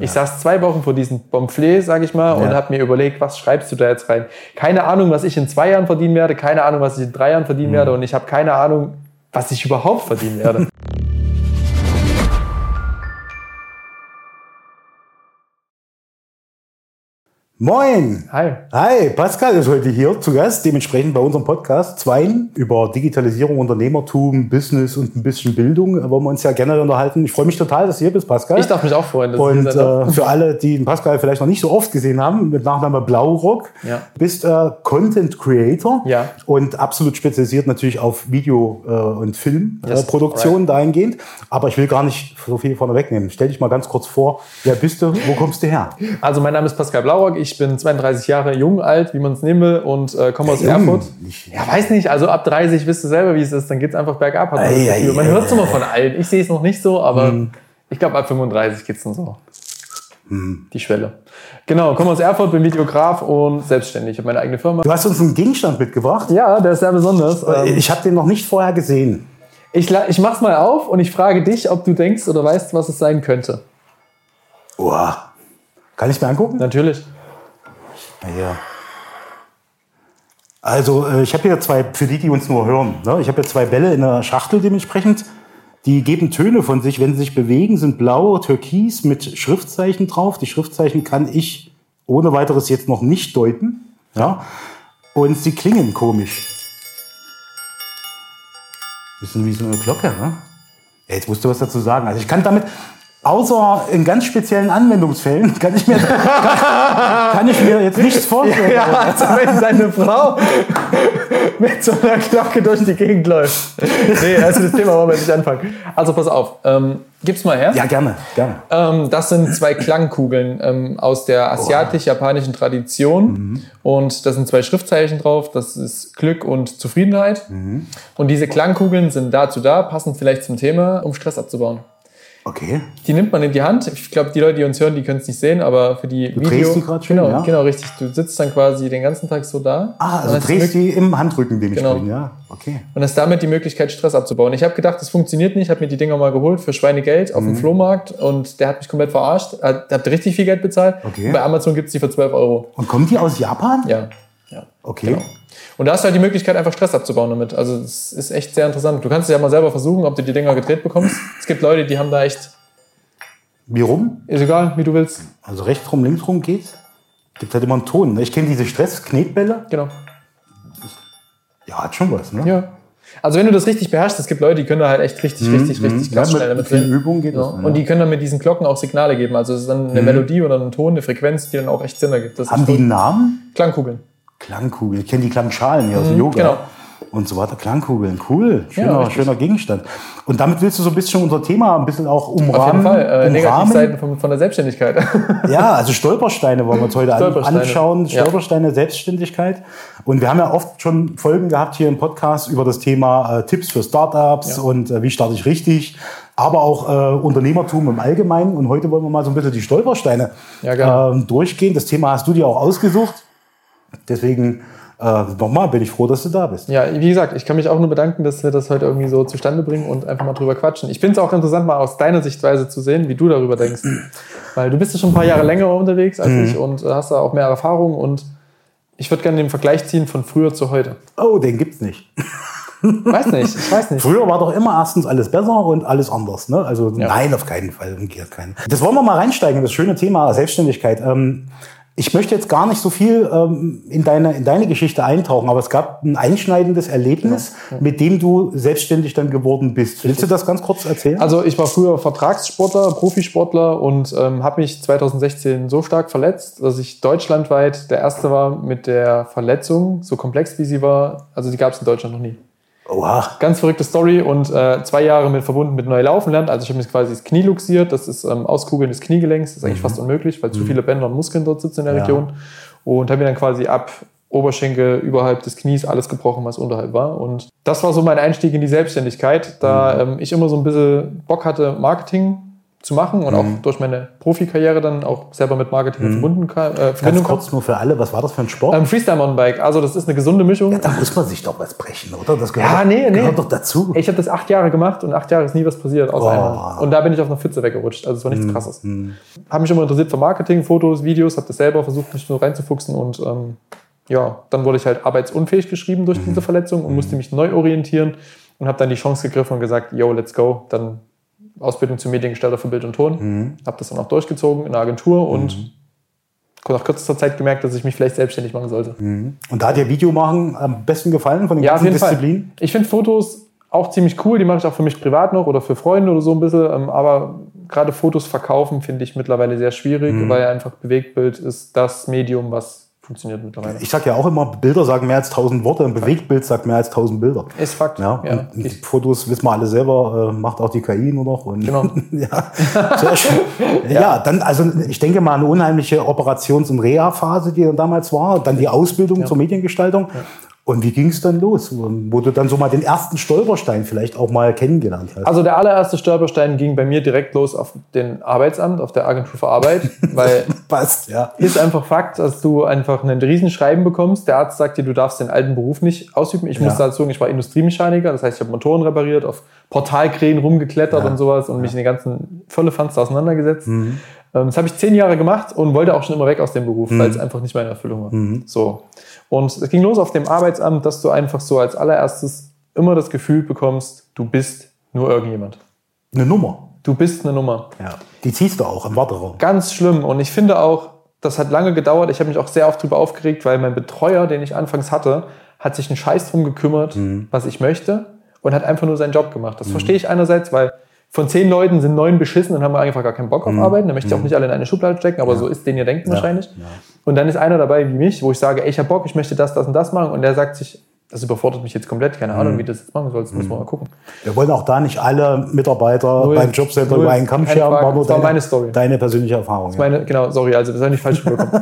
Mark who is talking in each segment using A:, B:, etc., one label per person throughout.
A: Ich saß 2 Wochen vor diesem Pamphlet, sag ich mal, und habe mir überlegt, was schreibst du da jetzt rein? Keine Ahnung, was ich in 2 Jahren verdienen werde, keine Ahnung, was ich in 3 Jahren verdienen werde und ich habe keine Ahnung, was ich überhaupt verdienen werde.
B: Moin!
A: Hi.
B: Hi, Pascal ist heute hier zu Gast, dementsprechend bei unserem Podcast Zweien über Digitalisierung, Unternehmertum, Business und ein bisschen Bildung wollen wir uns ja generell unterhalten. Ich freue mich total, dass du hier bist, Pascal.
A: Ich darf mich auch freuen.
B: Und für alle, die den Pascal vielleicht noch nicht so oft gesehen haben, mit Nachname Blaurock, bist Content Creator und absolut spezialisiert natürlich auf Video- und Filmproduktion dahingehend. Aber ich will gar nicht so viel vorne wegnehmen. Stell dich mal ganz kurz vor, wer bist du, wo kommst du her?
A: Also mein Name ist Pascal Blaurock, ich bin 32 Jahre jung, alt, wie man es nehmen will und komme aus Erfurt. Ja, weiß nicht, also ab 30 wisst du selber, wie es ist, dann geht es einfach bergab. Man hört es immer von allen. Ich sehe es noch nicht so, aber ich glaube ab 35 geht es dann so. Die Schwelle. Genau, komme aus Erfurt, bin Videograf und selbstständig. Ich habe meine eigene Firma.
B: Du hast uns einen Gegenstand mitgebracht.
A: Ja, der ist sehr besonders.
B: Ich habe den noch nicht vorher gesehen.
A: Ich mach's mal auf und ich frage dich, ob du denkst oder weißt, was es sein könnte.
B: Oha. Kann ich mir angucken?
A: Natürlich.
B: Ja. Also ich habe hier 2, für die uns nur hören, ne? Ich habe hier 2 Bälle in einer Schachtel dementsprechend. Die geben Töne von sich, wenn sie sich bewegen, sind blau, türkis mit Schriftzeichen drauf. Die Schriftzeichen kann ich ohne weiteres jetzt noch nicht deuten. Ja? Und sie klingen komisch. Bisschen wie so eine Glocke, ne? Jetzt musst du was dazu sagen. Also ich kann damit... Außer in ganz speziellen Anwendungsfällen kann ich mir jetzt nichts vorstellen.
A: Ja, also wenn deine Frau mit so einer Glocke durch die Gegend läuft. Nee, also das Thema wollen wir nicht anfangen. Also pass auf, gib's mal her.
B: Ja, gerne.
A: Das sind 2 Klangkugeln aus der asiatisch-japanischen Tradition. Und da sind 2 Schriftzeichen drauf. Das ist Glück und Zufriedenheit. Und diese Klangkugeln sind dazu da, passen vielleicht zum Thema, um Stress abzubauen.
B: Okay.
A: Die nimmt man in die Hand. Ich glaube, die Leute, die uns hören, die können es nicht sehen, aber für die
B: Du drehst die gerade schön,
A: genau, richtig. Du sitzt dann quasi den ganzen Tag so da.
B: Also drehst die im Handrücken dementsprechend, ja. Okay.
A: Und hast damit die Möglichkeit, Stress abzubauen. Ich habe gedacht, das funktioniert nicht. Ich habe mir die Dinger mal geholt für Schweinegeld auf dem Flohmarkt und der hat mich komplett verarscht. Habt richtig viel Geld bezahlt.
B: Okay.
A: Bei Amazon gibt es die für 12 €.
B: Und kommen die aus Japan?
A: Ja.
B: Okay.
A: Genau. Und da hast du halt die Möglichkeit, einfach Stress abzubauen damit. Also das ist echt sehr interessant. Du kannst es ja mal selber versuchen, ob du die Dinger gedreht bekommst. Es gibt Leute, die haben da echt...
B: Wie rum?
A: Ist egal, wie du willst.
B: Also rechts rum, links rum geht's. Gibt halt immer einen Ton. Ich kenne diese Stress-Knetbälle.
A: Genau.
B: Ja, hat schon was, ne?
A: Ja. Also wenn du das richtig beherrschst, es gibt Leute, die können da halt echt richtig krass schnell damit
B: viel Übung geht das.
A: Und die können dann mit diesen Glocken auch Signale geben. Also es ist dann eine Melodie oder ein Ton, eine Frequenz, die dann auch echt Sinn ergibt. Das
B: haben die einen Namen?
A: Klangkugeln.
B: Klangkugeln. Ich kenne die Klangschalen hier aus dem Yoga.
A: Genau.
B: Und so weiter. Klangkugeln. Cool. Schöner Gegenstand. Und damit willst du so ein bisschen unser Thema ein bisschen auch umrahmen.
A: Auf jeden Fall. Negativseiten von der Selbstständigkeit.
B: Ja, also Stolpersteine wollen wir uns heute anschauen. Stolpersteine, Selbstständigkeit. Und wir haben ja oft schon Folgen gehabt hier im Podcast über das Thema Tipps für Startups und wie starte ich richtig. Aber auch Unternehmertum im Allgemeinen. Und heute wollen wir mal so ein bisschen die Stolpersteine durchgehen. Das Thema hast du dir auch ausgesucht. Deswegen nochmal bin ich froh, dass du da bist.
A: Ja, wie gesagt, ich kann mich auch nur bedanken, dass wir das heute irgendwie so zustande bringen und einfach mal drüber quatschen. Ich finde es auch interessant, mal aus deiner Sichtweise zu sehen, wie du darüber denkst. Weil du bist ja schon ein paar Jahre länger unterwegs als ich und hast da auch mehr Erfahrung. Und ich würde gerne den Vergleich ziehen von früher zu heute.
B: Oh, den gibt's nicht.
A: Ich weiß nicht.
B: Früher war doch immer erstens alles besser und alles anders. Ne? Also nein, auf keinen Fall. Das wollen wir mal reinsteigen, das schöne Thema Selbstständigkeit. Ich möchte jetzt gar nicht so viel in deine Geschichte eintauchen, aber es gab ein einschneidendes Erlebnis, mit dem du selbstständig dann geworden bist. Willst du das ganz kurz erzählen?
A: Also ich war früher Vertragssportler, Profisportler und habe mich 2016 so stark verletzt, dass ich deutschlandweit der Erste war mit der Verletzung, so komplex wie sie war. Also die gab es in Deutschland noch nie.
B: Oha.
A: Ganz verrückte Story und 2 Jahre verbunden mit neu laufen lernen. Also ich habe mir quasi das Knie luxiert, das ist Auskugeln des Kniegelenks, das ist eigentlich fast unmöglich, weil zu viele Bänder und Muskeln dort sitzen in der Region. Und habe mir dann quasi ab Oberschenkel, überhalb des Knies alles gebrochen, was unterhalb war. Und das war so mein Einstieg in die Selbstständigkeit, da ich immer so ein bisschen Bock hatte, Marketing zu machen und auch durch meine Profikarriere dann auch selber mit Marketing verbunden
B: Ganz kurz nur für alle, was war das für ein Sport?
A: Freestyle Mountainbike, also das ist eine gesunde Mischung.
B: Ja, da muss man sich doch was brechen, oder? Das gehört doch dazu.
A: Ich habe das 8 Jahre gemacht und 8 Jahre ist nie was passiert, außer einmal. Und da bin ich auf einer Pfütze weggerutscht, also es war nichts Krasses. Habe mich immer interessiert für Marketing, Fotos, Videos, habe das selber versucht, mich nur reinzufuchsen und dann wurde ich halt arbeitsunfähig geschrieben durch diese Verletzung und musste mich neu orientieren und habe dann die Chance gegriffen und gesagt, yo, let's go, dann Ausbildung zum Mediengestalter für Bild und Ton. Habe das dann auch durchgezogen in der Agentur und nach kürzester Zeit gemerkt, dass ich mich vielleicht selbstständig machen sollte.
B: Und da hat dir Videomachen am besten gefallen von den ganzen Disziplinen?
A: Ich finde Fotos auch ziemlich cool. Die mache ich auch für mich privat noch oder für Freunde oder so ein bisschen. Aber gerade Fotos verkaufen finde ich mittlerweile sehr schwierig, weil einfach Bewegtbild ist das Medium, was funktioniert mittlerweile.
B: Ich sage ja auch immer, Bilder sagen mehr als 1000 Worte, ein Bewegtbild sagt mehr als 1000 Bilder.
A: Ist Fakt.
B: Ja, und die Fotos wissen wir alle selber, macht auch die KI nur noch. Und
A: genau.
B: Sehr schön. Dann, also ich denke mal, eine unheimliche Operations- und Reha-Phase, die dann damals war, dann die Ausbildung zur Mediengestaltung. Ja. Und wie ging es dann los, wo du dann so mal den ersten Stolperstein vielleicht auch mal kennengelernt hast?
A: Also der allererste Stolperstein ging bei mir direkt los auf den Arbeitsamt, auf der Agentur für Arbeit, weil
B: passt,
A: ist einfach Fakt, dass du einfach ein Riesenschreiben bekommst. Der Arzt sagt dir, du darfst den alten Beruf nicht ausüben. Ich muss dazu sagen, ich war Industriemechaniker, das heißt, ich habe Motoren repariert, auf Portalkränen rumgeklettert und sowas und mich in den ganzen Völlefanz auseinandergesetzt. Das habe ich 10 Jahre gemacht und wollte auch schon immer weg aus dem Beruf, weil es einfach nicht meine Erfüllung war. So. Und es ging los auf dem Arbeitsamt, dass du einfach so als allererstes immer das Gefühl bekommst, du bist nur irgendjemand.
B: Eine Nummer.
A: Du bist eine Nummer.
B: Ja. Die ziehst du auch im Warteraum.
A: Ganz schlimm. Und ich finde auch, das hat lange gedauert. Ich habe mich auch sehr oft darüber aufgeregt, weil mein Betreuer, den ich anfangs hatte, hat sich einen Scheiß drum gekümmert, was ich möchte und hat einfach nur seinen Job gemacht. Das verstehe ich einerseits, weil von 10 Leuten sind 9 beschissen und haben einfach gar keinen Bock auf Arbeiten. Da möchte ich auch nicht alle in eine Schublade stecken, aber so ist den ihr denken wahrscheinlich. Ja. Und dann ist einer dabei wie mich, wo ich sage, ey, ich hab Bock, ich möchte das und das machen. Und der sagt sich, das überfordert mich jetzt komplett, keine Ahnung, wie du das jetzt machen sollst, müssen wir mal gucken.
B: Wir wollen auch da nicht alle Mitarbeiter beim Jobcenter über einen Kamm scheren, war nur
A: meine Story.
B: Deine persönliche Erfahrung.
A: Genau, sorry, also das soll nicht falsch rüberkommen.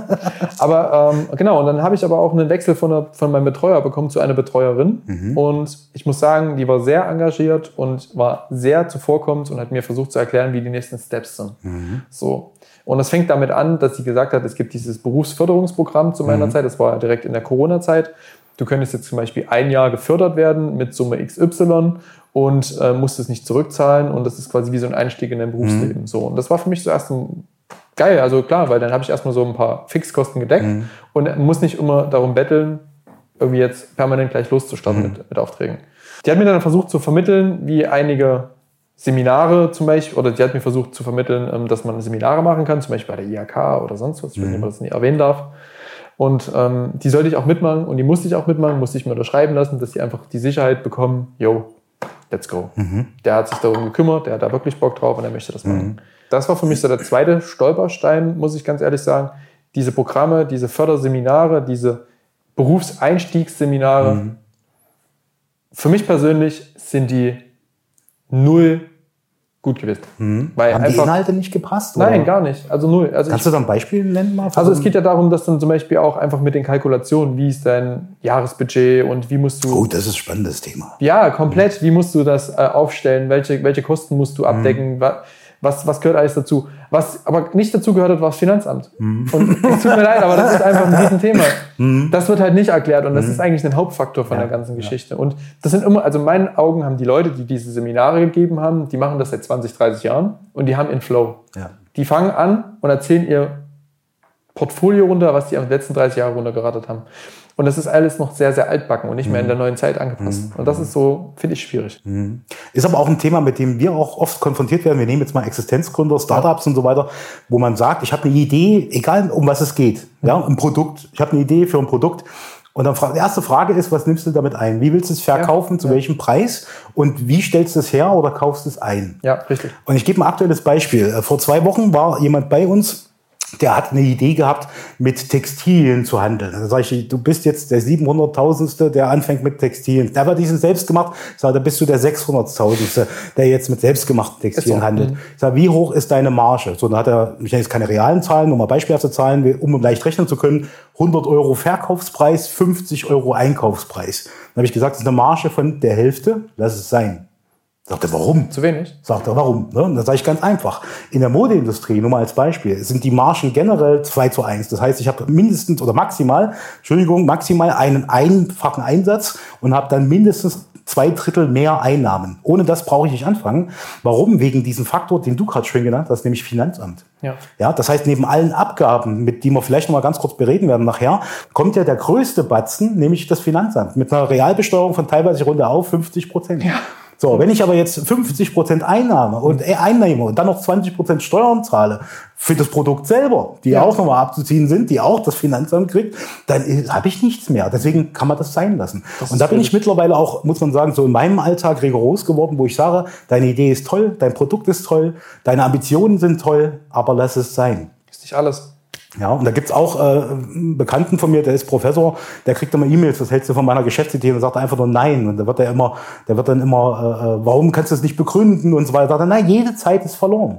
A: Aber genau, und dann habe ich aber auch einen Wechsel von meinem Betreuer bekommen zu einer Betreuerin. Und ich muss sagen, die war sehr engagiert und war sehr zuvorkommend und hat mir versucht zu erklären, wie die nächsten Steps sind. So. Und das fängt damit an, dass sie gesagt hat, es gibt dieses Berufsförderungsprogramm zu meiner Zeit, das war direkt in der Corona-Zeit. Du könntest jetzt zum Beispiel 1 Jahr gefördert werden mit Summe XY und musst es nicht zurückzahlen und das ist quasi wie so ein Einstieg in dein Berufsleben. So. Und das war für mich so erst geil, also klar, weil dann habe ich erstmal so ein paar Fixkosten gedeckt und muss nicht immer darum betteln, irgendwie jetzt permanent gleich loszustarten mit Aufträgen. Die hat mir dann versucht zu vermitteln, wie einige Seminare zum Beispiel, oder die hat mir versucht zu vermitteln, dass man Seminare machen kann, zum Beispiel bei der IHK oder sonst was, ich weiß nicht, ob man das nicht erwähnen darf. Und die sollte ich auch mitmachen und die musste ich auch mitmachen, musste ich mir unterschreiben lassen, dass die einfach die Sicherheit bekommen, yo, let's go. Der hat sich darum gekümmert, der hat da wirklich Bock drauf und er möchte das machen. Das war für mich so der zweite Stolperstein, muss ich ganz ehrlich sagen. Diese Programme, diese Förderseminare, diese Berufseinstiegsseminare, für mich persönlich sind die 0 gut gewesen. Weil
B: haben die Inhalte nicht gepasst?
A: Nein, oder? Gar nicht. Also 0. Also
B: kannst du da ein Beispiel nennen?
A: Also es geht ja darum, dass dann zum Beispiel auch einfach mit den Kalkulationen, wie ist dein Jahresbudget und wie musst du...
B: Oh, das ist ein spannendes Thema.
A: Ja, komplett. Wie musst du das aufstellen? Welche Kosten musst du abdecken? Was gehört alles dazu? Was aber nicht dazu gehört hat, war das Finanzamt. Und es tut mir leid, aber das ist einfach ein Riesenthema. Das wird halt nicht erklärt und das ist eigentlich ein Hauptfaktor von der ganzen Geschichte. Und das sind immer, also in meinen Augen haben die Leute, die diese Seminare gegeben haben, die machen das seit 20, 30 Jahren und die haben ihren Flow. Ja. Die fangen an und erzählen ihr Portfolio runter, was die am letzten 30 Jahre runtergerattert haben. Und das ist alles noch sehr, sehr altbacken und nicht mehr in der neuen Zeit angepasst. Und das ist so, finde ich, schwierig.
B: Ist aber auch ein Thema, mit dem wir auch oft konfrontiert werden. Wir nehmen jetzt mal Existenzgründer, Startups und so weiter, wo man sagt, ich habe eine Idee, egal um was es geht, ein Produkt. Ich habe eine Idee für ein Produkt. Und dann die erste Frage ist, was nimmst du damit ein? Wie willst du es verkaufen? Zu welchem Preis? Und wie stellst du es her oder kaufst du es ein?
A: Ja, richtig.
B: Und ich gebe ein aktuelles Beispiel. Vor 2 Wochen war jemand bei uns, der hat eine Idee gehabt, mit Textilien zu handeln. Da sage ich, du bist jetzt der 700.000. der anfängt mit Textilien. Der war diesen selbst gemacht. Ich sage, da bist du der 600.000. der jetzt mit selbstgemachten Textilien handelt. Ich sage, wie hoch ist deine Marge? So, dann hat er, ich nenne jetzt keine realen Zahlen, nur mal beispielhafte Zahlen, um leicht rechnen zu können. 100 € Verkaufspreis, 50 € Einkaufspreis. Dann habe ich gesagt, das ist eine Marge von der Hälfte. Lass es sein. Sagt er, warum?
A: Zu wenig.
B: Sagt er, warum? Ne? Und dann sage ich ganz einfach. In der Modeindustrie, nur mal als Beispiel, sind die Margen generell 2:1. Das heißt, ich habe mindestens oder maximal einen einfachen Einsatz und habe dann mindestens 2/3 mehr Einnahmen. Ohne das brauche ich nicht anfangen. Warum? Wegen diesem Faktor, den du gerade schon genannt hast, nämlich Finanzamt. Ja, das heißt, neben allen Abgaben, mit die wir vielleicht noch mal ganz kurz bereden werden nachher, kommt ja der größte Batzen, nämlich das Finanzamt. Mit einer Realbesteuerung von teilweise runter auf 50%. Ja. So, wenn ich aber jetzt 50% einnehme und dann noch 20% Steuern zahle für das Produkt selber, die auch nochmal abzuziehen sind, die auch das Finanzamt kriegt, dann habe ich nichts mehr. Deswegen kann man das sein lassen. Und da bin ich mittlerweile auch, muss man sagen, so in meinem Alltag rigoros geworden, wo ich sage, deine Idee ist toll, dein Produkt ist toll, deine Ambitionen sind toll, aber lass es sein.
A: Ist nicht alles.
B: Ja, und da gibt's auch einen Bekannten von mir, der ist Professor, der kriegt immer E-Mails, was hältst du von meiner Geschäftsidee? Und sagt einfach nur nein. Und da wird dann immer, warum kannst du das nicht begründen und so weiter. Sagt er, nein, jede Zeit ist verloren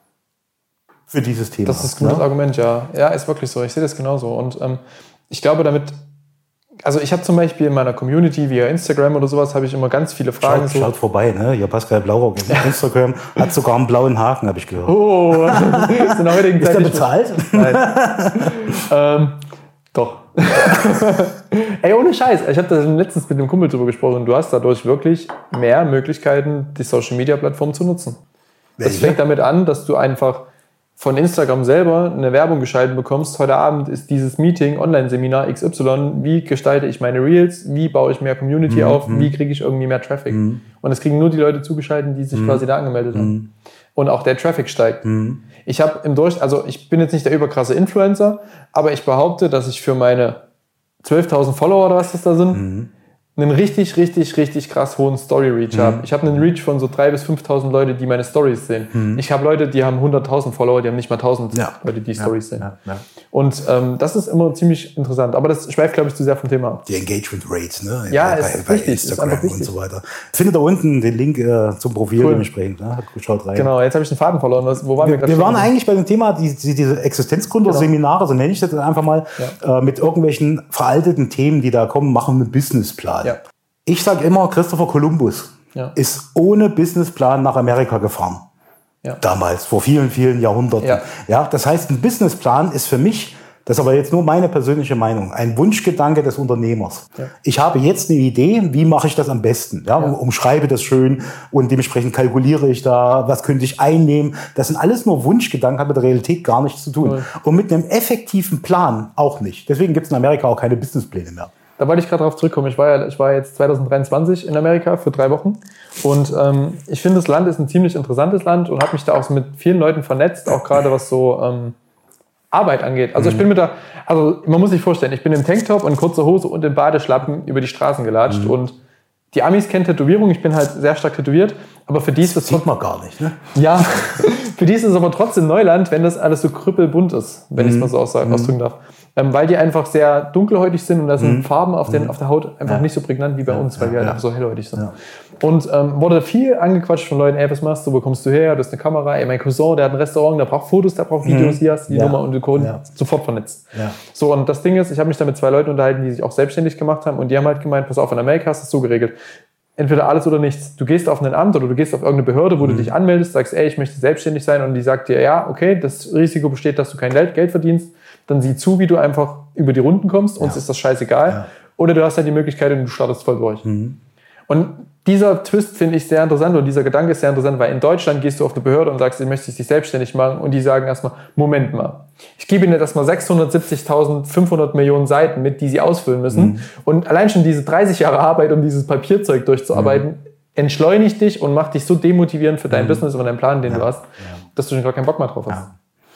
B: für dieses Thema.
A: Das ist ein gutes Argument, ja. Ja, ist wirklich so. Ich sehe das genauso. Und ich glaube damit, also ich habe zum Beispiel in meiner Community via Instagram oder sowas, habe ich immer ganz viele Fragen.
B: Schaut vorbei, ne? Hier Pascal Blaurock auf Instagram hat sogar einen blauen Haken, habe ich gehört.
A: Oh, ist
B: der bezahlt?
A: Nein. Doch. Ey, ohne Scheiß. Ich habe da letztens mit einem Kumpel drüber gesprochen. Du hast dadurch wirklich mehr Möglichkeiten, die Social-Media-Plattform zu nutzen. Das fängt damit an, dass du einfach von Instagram selber eine Werbung geschaltet bekommst. Heute Abend ist dieses Meeting, Online-Seminar XY. Wie gestalte ich meine Reels? Wie baue ich mehr Community auf? Wie kriege ich irgendwie mehr Traffic? Und das kriegen nur die Leute zugeschaltet, die sich quasi da angemeldet haben. Und auch der Traffic steigt. Ich habe ich bin jetzt nicht der überkrasse Influencer, aber ich behaupte, dass ich für meine 12.000 Follower oder was das da sind, einen richtig, richtig, richtig krass hohen Story-Reach habe. Ich habe einen Reach von so 3.000 bis 5.000 Leute, die meine Stories sehen. Ich habe Leute, die haben 100.000 Follower, die haben nicht mal 1.000 Leute, die Stories sehen. Und das ist immer ziemlich interessant. Aber das schweift, glaube ich, zu sehr vom Thema ab.
B: Die Engagement Rate, ne?
A: Ja, ist wichtig.
B: Instagram ist und so weiter. Findet da unten den Link zum Profil dementsprechend. Ne? Schaut rein.
A: Genau, jetzt habe ich den Faden verloren. Wo waren wir
B: waren eigentlich bei dem Thema, diese Existenzgründer-Seminare, so nenne ich das einfach mal, mit irgendwelchen veralteten Themen, die da kommen, machen einen Businessplan. Ja. Ich sage immer, Christopher Columbus ist ohne Businessplan nach Amerika gefahren. Ja. Damals, vor vielen, vielen Jahrhunderten. Ja, das heißt, ein Businessplan ist für mich, das ist aber jetzt nur meine persönliche Meinung, ein Wunschgedanke des Unternehmers. Ja. Ich habe jetzt eine Idee, wie mache ich das am besten? Ja, umschreibe das schön und dementsprechend kalkuliere ich da, was könnte ich einnehmen. Das sind alles nur Wunschgedanken, hat mit der Realität gar nichts zu tun. Und mit einem effektiven Plan auch nicht. Deswegen gibt es in Amerika auch keine Businesspläne mehr.
A: Da wollte ich gerade drauf zurückkommen. Ich war jetzt 2023 in Amerika für 3 Wochen und ich finde, das Land ist ein ziemlich interessantes Land und habe mich da auch mit vielen Leuten vernetzt, auch gerade was so Arbeit angeht. Also ich bin man muss sich vorstellen, ich bin im Tanktop und kurzer Hose und im Badeschlappen über die Straßen gelatscht und die Amis kennen Tätowierung, ich bin halt sehr stark tätowiert, aber für die ist das...
B: sieht man gar nicht, ne?
A: Ja, für die ist es aber trotzdem Neuland, wenn das alles so krüppelbunt ist, wenn ich es mal so ausdrücken darf. Weil die einfach sehr dunkelhäutig sind und da sind Farben auf der Haut einfach nicht so prägnant wie bei uns, weil wir halt einfach so hellhäutig sind. Ja. Und wurde viel angequatscht von Leuten, ey, was machst du, wo kommst du her, du hast eine Kamera, ey, mein Cousin, der hat ein Restaurant, der braucht Fotos, der braucht Videos, hier hast du die Nummer und du Code sofort vernetzt. Ja. So, und das Ding ist, ich habe mich da mit 2 Leuten unterhalten, die sich auch selbstständig gemacht haben und die haben halt gemeint, pass auf, in Amerika hast du es so geregelt. Entweder alles oder nichts. Du gehst auf ein Amt oder du gehst auf irgendeine Behörde, wo du dich anmeldest, sagst, ey, ich möchte selbstständig sein und die sagt dir, ja, okay, das Risiko besteht, dass du kein Geld verdienst, dann sieh zu, wie du einfach über die Runden kommst, uns ist das scheißegal. Ja. Oder du hast halt die Möglichkeit und du startest voll durch. Und dieser Twist finde ich sehr interessant und dieser Gedanke ist sehr interessant, weil in Deutschland gehst du auf eine Behörde und sagst, ich möchte dich selbstständig machen und die sagen erstmal, Moment mal, ich gebe ihnen jetzt erstmal 670.500 Millionen Seiten mit, die sie ausfüllen müssen und allein schon diese 30 Jahre Arbeit, um dieses Papierzeug durchzuarbeiten, entschleunigt dich und macht dich so demotivierend für dein Business und deinen Plan, den du hast, dass du schon gar keinen Bock mehr drauf hast.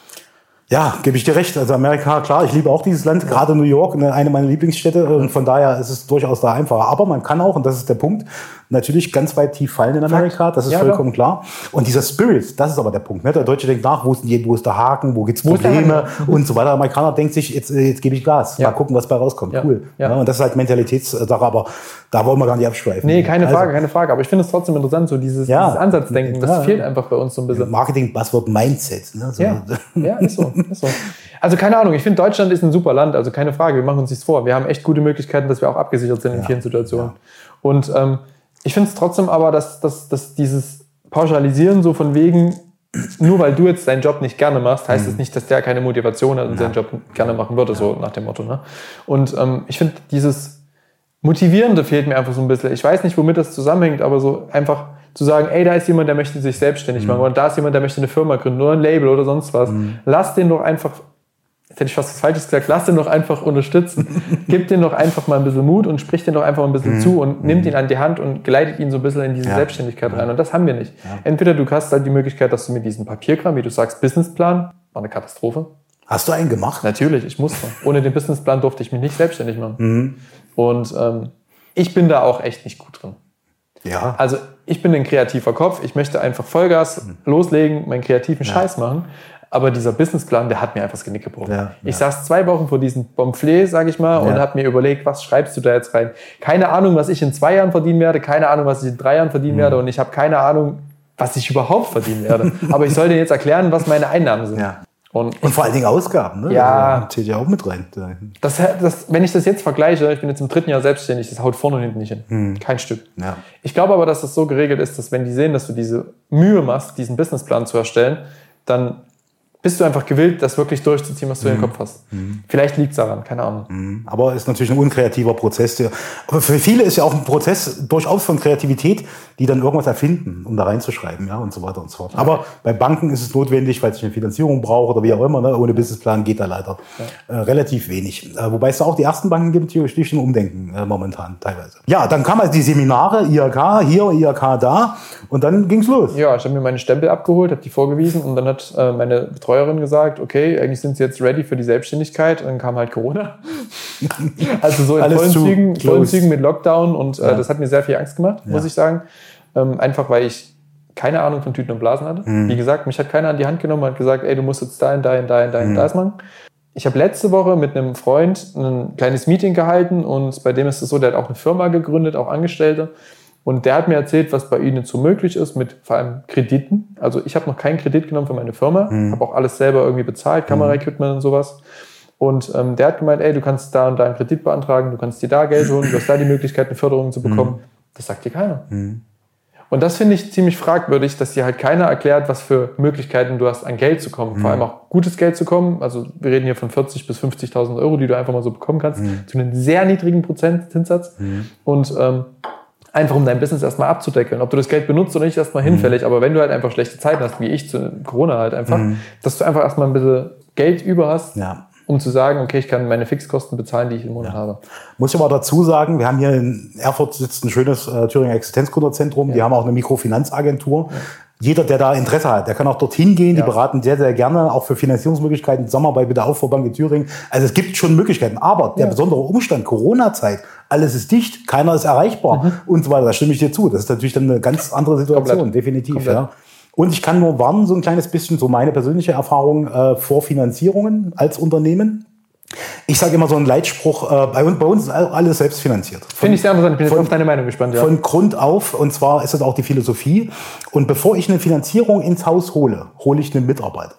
B: Ja, gebe ich dir recht. Also Amerika, klar, ich liebe auch dieses Land, gerade New York, eine meiner Lieblingsstädte. Und von daher ist es durchaus da einfacher. Aber man kann auch, und das ist der Punkt, natürlich ganz weit tief fallen in Amerika. Das ist vollkommen klar. Und dieser Spirit, das ist aber der Punkt. Ne? Der Deutsche denkt nach, wo ist der Haken, wo gibt's Probleme und so weiter. Der Amerikaner denkt sich, jetzt gebe ich Gas. Mal gucken, was bei rauskommt. Cool. Ja. Und das ist halt Mentalitätssache, aber da wollen wir gar nicht abschweifen.
A: Nee, keine Frage. Aber ich finde es trotzdem interessant, so dieses Ansatzdenken. Das fehlt einfach bei uns so ein bisschen.
B: Marketing-Buzzword Mindset. Ne? So.
A: Ja, ist so. Also keine Ahnung, ich finde, Deutschland ist ein super Land, also keine Frage, wir machen uns nichts vor. Wir haben echt gute Möglichkeiten, dass wir auch abgesichert sind in vielen Situationen. Und Ich finde es trotzdem aber, dass dieses Pauschalisieren so von wegen, nur weil du jetzt deinen Job nicht gerne machst, heißt es nicht, dass der keine Motivation hat und seinen Job gerne machen würde, so nach dem Motto. Ne? Und ich finde, dieses Motivierende fehlt mir einfach so ein bisschen. Ich weiß nicht, womit das zusammenhängt, aber so einfach zu sagen, ey, da ist jemand, der möchte sich selbstständig machen oder da ist jemand, der möchte eine Firma gründen oder ein Label oder sonst was. Lass den doch einfach, jetzt hätte ich fast was Falsches gesagt, lass den doch einfach unterstützen. Gib den doch einfach mal ein bisschen Mut und sprich den doch einfach ein bisschen zu und nimmt ihn an die Hand und geleitet ihn so ein bisschen in diese Selbstständigkeit rein. Und das haben wir nicht. Ja. Entweder du hast halt die Möglichkeit, dass du mit diesem Papierkram, wie du sagst, Businessplan, war eine Katastrophe.
B: Hast du einen gemacht?
A: Natürlich, ich musste. Ohne den Businessplan durfte ich mich nicht selbstständig machen. Und ich bin da auch echt nicht gut drin.
B: Ja.
A: Also ich bin ein kreativer Kopf, ich möchte einfach Vollgas loslegen, meinen kreativen Scheiß machen, aber dieser Businessplan, der hat mir einfach das Genick gebrochen. Ja. Ich saß 2 Wochen vor diesem Pamphlet, sag ich mal, und habe mir überlegt, was schreibst du da jetzt rein? Keine Ahnung, was ich in 2 Jahren verdienen werde, keine Ahnung, was ich in 3 Jahren verdienen werde und ich habe keine Ahnung, was ich überhaupt verdienen werde. Aber ich soll dir jetzt erklären, was meine Einnahmen sind.
B: Ja. Und vor allen Dingen Ausgaben, ne?
A: Ja.
B: Das zählt ja auch mit rein.
A: Wenn ich das jetzt vergleiche, ich bin jetzt im 3. Jahr selbstständig, das haut vorne und hinten nicht hin. Kein Stück.
B: Ja.
A: Ich glaube aber, dass das so geregelt ist, dass wenn die sehen, dass du diese Mühe machst, diesen Businessplan zu erstellen, dann bist du einfach gewillt, das wirklich durchzuziehen, was du in den Kopf hast. Vielleicht liegt es daran, keine Ahnung.
B: Aber es ist natürlich ein unkreativer Prozess. Aber für viele ist ja auch ein Prozess durchaus von Kreativität, die dann irgendwas erfinden, um da reinzuschreiben, ja, und so weiter und so fort. Aber bei Banken ist es notwendig, weil ich eine Finanzierung brauche oder wie auch immer, ne? Ohne Businessplan geht da leider relativ wenig. Wobei es da auch die ersten Banken gibt, die schon umdenken momentan teilweise. Ja, dann kamen also die Seminare, IHK hier, IHK da und dann ging's los.
A: Ja, ich habe mir meine Stempel abgeholt, habe die vorgewiesen und dann hat meine Betreuerin gesagt, okay, eigentlich sind sie jetzt ready für die Selbstständigkeit. Und dann kam halt Corona. Also so in vollen Zügen mit Lockdown und das hat mir sehr viel Angst gemacht, muss ich sagen. Einfach weil ich keine Ahnung von Tüten und Blasen hatte. Wie gesagt, mich hat keiner an die Hand genommen und hat gesagt, ey, du musst jetzt dahin das machen. Ich habe letzte Woche mit einem Freund ein kleines Meeting gehalten und bei dem ist es so, der hat auch eine Firma gegründet, auch Angestellte. Und der hat mir erzählt, was bei ihnen so möglich ist mit vor allem Krediten. Also ich habe noch keinen Kredit genommen für meine Firma, habe auch alles selber irgendwie bezahlt, Kameraequipment und sowas. Und der hat gemeint, ey, du kannst da und da einen Kredit beantragen, du kannst dir da Geld holen, du hast da die Möglichkeit, eine Förderung zu bekommen. Das sagt dir keiner. Und das finde ich ziemlich fragwürdig, dass dir halt keiner erklärt, was für Möglichkeiten du hast, an Geld zu kommen. Vor allem auch gutes Geld zu kommen. Also wir reden hier von 40.000 bis 50.000 Euro, die du einfach mal so bekommen kannst, zu einem sehr niedrigen Prozentzinssatz. Und einfach um dein Business erstmal abzudeckeln. Ob du das Geld benutzt oder nicht, erstmal hinfällig. Aber wenn du halt einfach schlechte Zeiten hast, wie ich zu Corona halt einfach, dass du einfach erstmal ein bisschen Geld über hast, um zu sagen, okay, ich kann meine Fixkosten bezahlen, die ich im Monat habe.
B: Muss ich aber dazu sagen, wir haben hier in Erfurt sitzt ein schönes Thüringer Existenzgründerzentrum. Die haben auch eine Mikrofinanzagentur. Jeder, der da Interesse hat, der kann auch dorthin gehen. Die beraten sehr, sehr gerne, auch für Finanzierungsmöglichkeiten, Zusammenarbeit mit der Aufbaubank in Thüringen. Also es gibt schon Möglichkeiten. Aber der besondere Umstand, Corona-Zeit, alles ist dicht, keiner ist erreichbar und so weiter. Da stimme ich dir zu. Das ist natürlich dann eine ganz andere Situation, definitiv. Ja. Und ich kann nur warnen, so ein kleines bisschen, so meine persönliche Erfahrung vor Finanzierungen als Unternehmen. Ich sage immer so einen Leitspruch, bei uns ist alles selbstfinanziert.
A: Finde ich sehr interessant, ich bin jetzt auf deine Meinung gespannt. Ja.
B: Von Grund auf, und zwar ist das auch die Philosophie. Und bevor ich eine Finanzierung ins Haus hole ich einen Mitarbeiter.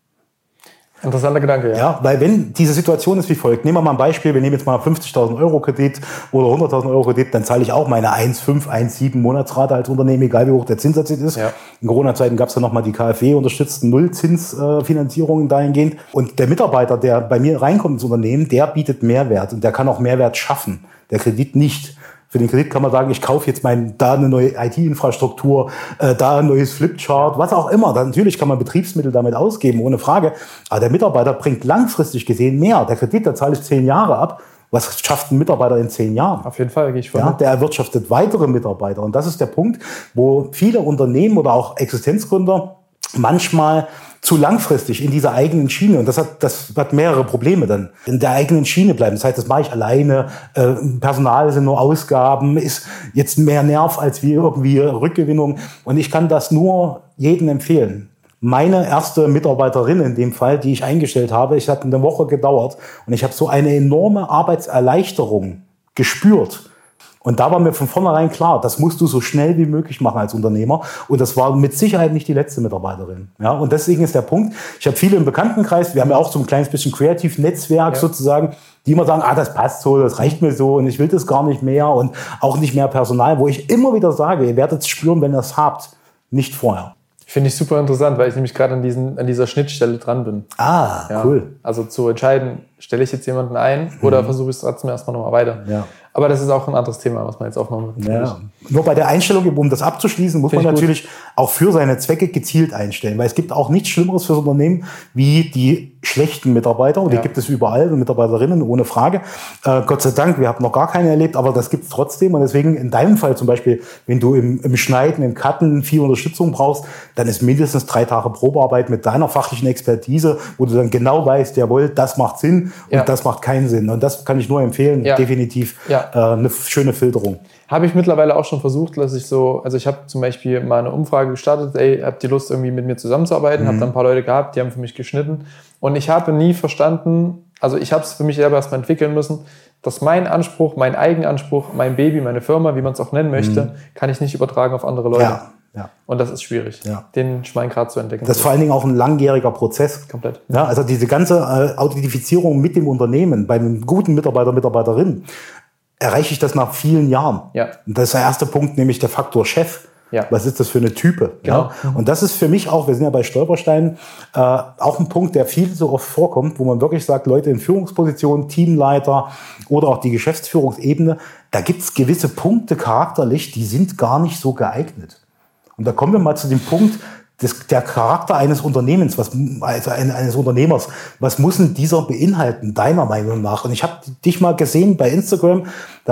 A: Interessanter Gedanke,
B: ja. Weil wenn diese Situation ist wie folgt, nehmen wir mal ein Beispiel, wir nehmen jetzt mal 50.000 Euro Kredit oder 100.000 Euro Kredit, dann zahle ich auch meine 1,5, 1,7 Monatsrate als Unternehmen, egal wie hoch der Zinssatz ist. Ja. In Corona-Zeiten gab es dann nochmal die KfW-unterstützten Nullzinsfinanzierungen dahingehend. Und der Mitarbeiter, der bei mir reinkommt ins Unternehmen, der bietet Mehrwert und der kann auch Mehrwert schaffen. Der Kredit nicht. Für den Kredit kann man sagen, ich kaufe jetzt da eine neue IT-Infrastruktur, da ein neues Flipchart, was auch immer. Natürlich kann man Betriebsmittel damit ausgeben, ohne Frage. Aber der Mitarbeiter bringt langfristig gesehen mehr. Der Kredit, da zahle ich 10 Jahre ab. Was schafft ein Mitarbeiter in 10 Jahren?
A: Auf jeden Fall, gehe ich von.
B: Ja, der erwirtschaftet weitere Mitarbeiter. Und das ist der Punkt, wo viele Unternehmen oder auch Existenzgründer manchmal zu langfristig in dieser eigenen Schiene, und das hat mehrere Probleme dann, in der eigenen Schiene bleiben. Das heißt, das mache ich alleine, Personal sind nur Ausgaben, ist jetzt mehr Nerv als wie irgendwie Rückgewinnung, und ich kann das nur jedem empfehlen. Meine erste Mitarbeiterin in dem Fall, die ich eingestellt habe, es hat eine Woche gedauert und ich habe so eine enorme Arbeitserleichterung gespürt. Und da war mir von vornherein klar, das musst du so schnell wie möglich machen als Unternehmer. Und das war mit Sicherheit nicht die letzte Mitarbeiterin. Ja, und deswegen ist der Punkt, ich habe viele im Bekanntenkreis, wir haben ja auch so ein kleines bisschen Creative-Netzwerk sozusagen, die immer sagen, das passt so, das reicht mir so und ich will das gar nicht mehr und auch nicht mehr Personal, wo ich immer wieder sage, ihr werdet es spüren, wenn ihr es habt, nicht vorher.
A: Finde ich super interessant, weil ich nämlich gerade an dieser Schnittstelle dran bin.
B: Cool.
A: Also zu entscheiden, stelle ich jetzt jemanden ein oder versuche ich es trotzdem erstmal nochmal weiter.
B: Ja.
A: Aber das ist auch ein anderes Thema, was man jetzt aufmachen muss.
B: Ja. Nur bei der Einstellung, um das abzuschließen, muss man natürlich auch für seine Zwecke gezielt einstellen. Weil es gibt auch nichts Schlimmeres fürs Unternehmen wie die schlechten Mitarbeiter. Und die gibt es überall, Mitarbeiterinnen, ohne Frage. Gott sei Dank, wir haben noch gar keine erlebt, aber das gibt es trotzdem. Und deswegen in deinem Fall zum Beispiel, wenn du im Schneiden, im Cutten viel Unterstützung brauchst, dann ist mindestens 3 Tage Probearbeit mit deiner fachlichen Expertise, wo du dann genau weißt, jawohl, das macht Sinn und das macht keinen Sinn. Und das kann ich nur empfehlen, definitiv. Eine schöne Filterung.
A: Habe ich mittlerweile auch schon versucht, dass ich also ich habe zum Beispiel mal eine Umfrage gestartet, habt ihr Lust irgendwie mit mir zusammenzuarbeiten? Habe dann ein paar Leute gehabt, die haben für mich geschnitten und ich habe nie verstanden, also ich habe es für mich selber erstmal entwickeln müssen, dass mein Anspruch, mein Eigenanspruch, mein Baby, meine Firma, wie man es auch nennen möchte, kann ich nicht übertragen auf andere Leute. Ja. Und das ist schwierig, den Schweingrad zu entdecken.
B: Das ist vor allen Dingen auch ein langjähriger Prozess.
A: Komplett.
B: Ja, also diese ganze Authentifizierung mit dem Unternehmen, bei einem guten Mitarbeiter, Mitarbeiterin, erreiche ich das nach vielen Jahren. Ja. Und das ist der erste Punkt, nämlich der Faktor Chef. Ja. Was ist das für eine Type?
A: Genau.
B: Ja? Und das ist für mich auch, wir sind ja bei Stolperstein, auch ein Punkt, der viel so oft vorkommt, wo man wirklich sagt, Leute in Führungspositionen, Teamleiter oder auch die Geschäftsführungsebene, da gibt es gewisse Punkte charakterlich, die sind gar nicht so geeignet. Und da kommen wir mal zu dem Punkt, der Charakter eines Unternehmens, eines Unternehmers, was muss denn dieser beinhalten, deiner Meinung nach? Und ich habe dich mal gesehen bei Instagram,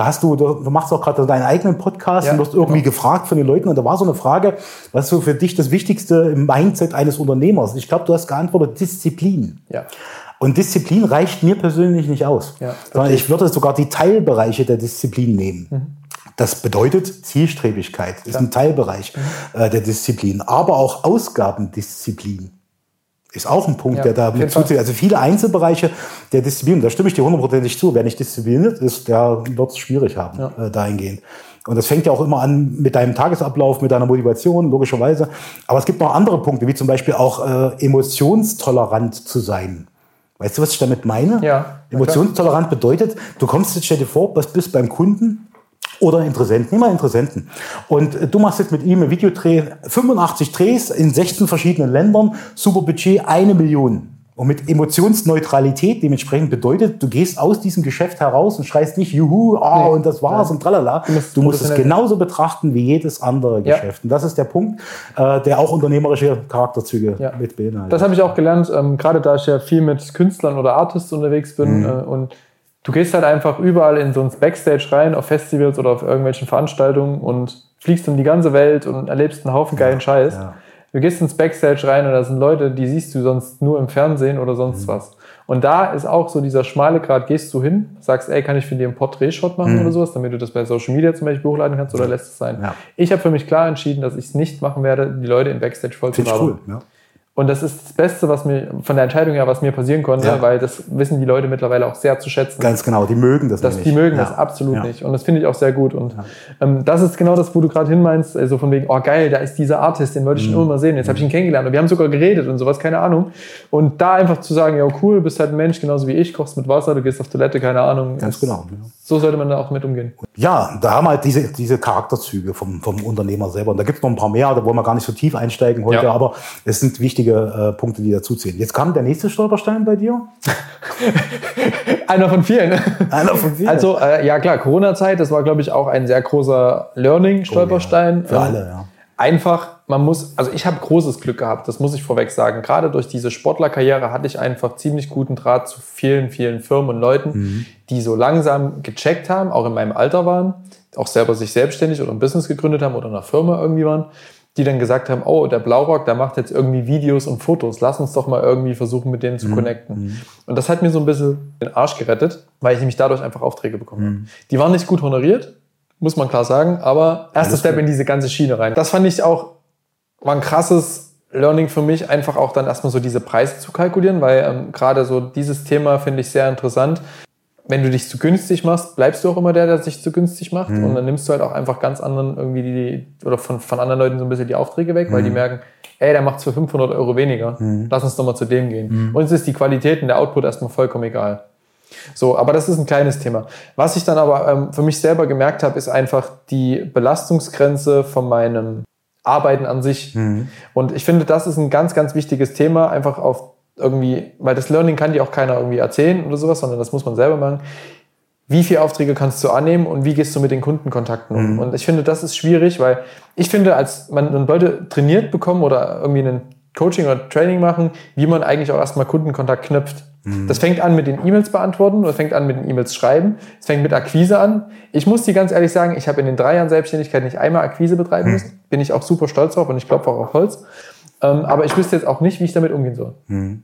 B: du machst auch gerade deinen eigenen Podcast und wirst irgendwie gefragt von den Leuten und da war so eine Frage, was ist so für dich das Wichtigste im Mindset eines Unternehmers? Ich glaube, du hast geantwortet, Disziplin. Ja. Und Disziplin reicht mir persönlich nicht aus. Ja, sondern ich würde sogar die Teilbereiche der Disziplin nehmen. Das bedeutet, Zielstrebigkeit ist ein Teilbereich der Disziplin. Aber auch Ausgabendisziplin ist auch ein Punkt, der da mit zuzählt. Also viele Einzelbereiche der Disziplin, da stimme ich dir 100% zu. Wer nicht diszipliniert ist, der wird es schwierig haben, dahingehend. Und das fängt ja auch immer an mit deinem Tagesablauf, mit deiner Motivation, logischerweise. Aber es gibt noch andere Punkte, wie zum Beispiel auch emotionstolerant zu sein. Weißt du, was ich damit meine? Ja. Emotionstolerant bedeutet, du kommst jetzt, stell dir vor, bist beim Kunden oder Interessenten, nehmen wir Interessenten. Und du machst jetzt mit ihm ein Videodreh, 85 Drehs in 16 verschiedenen Ländern, super Budget, 1 Million. Und mit Emotionsneutralität dementsprechend bedeutet, du gehst aus diesem Geschäft heraus und schreist nicht Juhu, und das war's und tralala. Du musst es genauso betrachten wie jedes andere Geschäft. Und das ist der Punkt, der auch unternehmerische Charakterzüge mit beinhaltet.
A: Das habe ich auch gelernt, gerade da ich ja viel mit Künstlern oder Artists unterwegs bin und du gehst halt einfach überall in so ein Backstage rein, auf Festivals oder auf irgendwelchen Veranstaltungen und fliegst um die ganze Welt und erlebst einen Haufen geilen Scheiß. Ja. Du gehst ins Backstage rein und da sind Leute, die siehst du sonst nur im Fernsehen oder sonst was. Und da ist auch so dieser schmale Grat, gehst du hin, sagst, kann ich für dir einen Porträtshot machen oder sowas, damit du das bei Social Media zum Beispiel hochladen kannst oder lässt es sein. Ja. Ich habe für mich klar entschieden, dass ich es nicht machen werde, die Leute im Backstage voll zu labern. Cool, ja. Und das ist das Beste, was mir von der Entscheidung her, was mir passieren konnte, weil das wissen die Leute mittlerweile auch sehr zu schätzen.
B: Ganz genau, die mögen das nicht.
A: Die mögen das absolut nicht. Und das finde ich auch sehr gut. Und das ist genau das, wo du gerade hinmeinst, also von wegen, geil, da ist dieser Artist, den wollte ich schon immer mal sehen. Jetzt habe ich ihn kennengelernt und wir haben sogar geredet und sowas, keine Ahnung. Und da einfach zu sagen, cool, bist halt ein Mensch, genauso wie ich, kochst mit Wasser, du gehst auf Toilette, keine Ahnung.
B: Ganz genau.
A: So sollte man da auch mit umgehen.
B: Ja, da haben wir halt diese Charakterzüge vom Unternehmer selber. Und da gibt es noch ein paar mehr, da wollen wir gar nicht so tief einsteigen heute, aber es sind wichtige Punkte, die dazu zählen. Jetzt kam der nächste Stolperstein bei dir.
A: Einer von vielen. Also, klar, Corona-Zeit, das war, glaube ich, auch ein sehr großer Learning-Stolperstein.
B: Für alle,
A: Einfach, ich habe großes Glück gehabt, das muss ich vorweg sagen. Gerade durch diese Sportlerkarriere hatte ich einfach ziemlich guten Draht zu vielen, vielen Firmen und Leuten, die so langsam gecheckt haben, auch in meinem Alter waren, auch selber sich selbstständig oder ein Business gegründet haben oder in einer Firma irgendwie waren, die dann gesagt haben, der Blaurock, der macht jetzt irgendwie Videos und Fotos, lass uns doch mal irgendwie versuchen, mit denen zu connecten. Und das hat mir so ein bisschen den Arsch gerettet, weil ich nämlich dadurch einfach Aufträge bekommen habe. Die waren nicht gut honoriert, muss man klar sagen, aber erster Step in diese ganze Schiene rein. Das fand ich auch, war ein krasses Learning für mich, einfach auch dann erstmal so diese Preise zu kalkulieren, weil gerade so dieses Thema finde ich sehr interessant. wenn du dich zu günstig machst, bleibst du auch immer der sich zu günstig macht. Und dann nimmst du halt auch einfach ganz anderen irgendwie oder von anderen Leuten so ein bisschen die Aufträge weg, weil die merken, ey, der macht's für 500 Euro weniger. Lass uns doch mal zu dem gehen. Uns ist die Qualität und der Output erstmal vollkommen egal. So, aber das ist ein kleines Thema. Was ich dann aber für mich selber gemerkt habe, ist einfach die Belastungsgrenze von meinem Arbeiten an sich. Und ich finde, das ist ein ganz, ganz wichtiges Thema, einfach auf irgendwie, weil das Learning kann dir auch keiner irgendwie erzählen oder sowas, sondern das muss man selber machen. Wie viele Aufträge kannst du annehmen und wie gehst du mit den Kundenkontakten um? Und ich finde, das ist schwierig, weil ich finde, als man Leute trainiert bekommen oder irgendwie ein Coaching oder Training machen, wie man eigentlich auch erstmal Kundenkontakt knüpft. Das fängt an mit den E-Mails beantworten oder fängt an mit den E-Mails schreiben. Es fängt mit Akquise an. Ich muss dir ganz ehrlich sagen, ich habe in den 3 Jahren Selbstständigkeit nicht einmal Akquise betreiben müssen. Bin ich auch super stolz drauf und ich klopfe auch auf Holz. Aber ich wüsste jetzt auch nicht, wie ich damit umgehen soll.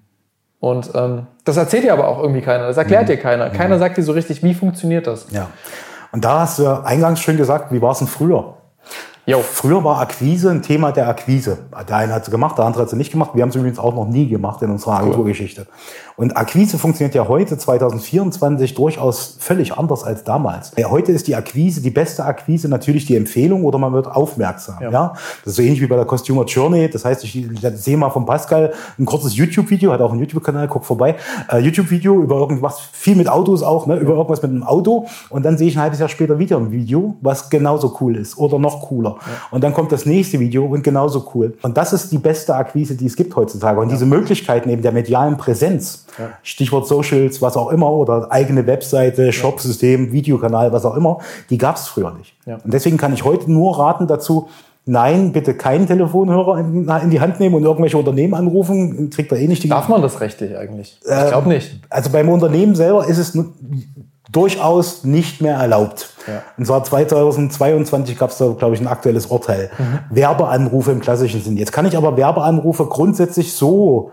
A: Und das erzählt dir aber auch irgendwie keiner. Das erklärt dir keiner. Keiner sagt dir so richtig, wie funktioniert das.
B: Ja. Und da hast du eingangs schön gesagt, wie war es denn früher? Jo. Früher war Akquise ein Thema der Akquise. Der eine hat es gemacht, der andere hat es nicht gemacht. Wir haben es übrigens auch noch nie gemacht in unserer Agenturgeschichte. Und Akquise funktioniert ja heute, 2024, durchaus völlig anders als damals. Heute ist die Akquise, die beste Akquise natürlich die Empfehlung oder man wird aufmerksam. Ja. Das ist so ähnlich wie bei der Customer Journey. Das heißt, ich sehe mal von Pascal ein kurzes YouTube-Video, hat auch einen YouTube-Kanal, guck vorbei. YouTube-Video über irgendwas, viel mit Autos auch, ne, über irgendwas mit einem Auto. Und dann sehe ich ein halbes Jahr später wieder ein Video, was genauso cool ist oder noch cooler. Ja. Und dann kommt das nächste Video und genauso cool. Und das ist die beste Akquise, die es gibt heutzutage. Und diese Möglichkeiten eben der medialen Präsenz, Stichwort Socials, was auch immer, oder eigene Webseite, Shopsystem, Videokanal, was auch immer, die gab es früher nicht. Ja. Und deswegen kann ich heute nur raten dazu, nein, bitte keinen Telefonhörer in die Hand nehmen und irgendwelche Unternehmen anrufen, kriegt er eh nicht die...
A: Darf man das rechtlich eigentlich? Ich glaube nicht.
B: Also beim Unternehmen selber ist es durchaus nicht mehr erlaubt. Ja. Und zwar 2022 gab es da, glaube ich, ein aktuelles Urteil. Werbeanrufe im klassischen Sinn. Jetzt kann ich aber Werbeanrufe grundsätzlich so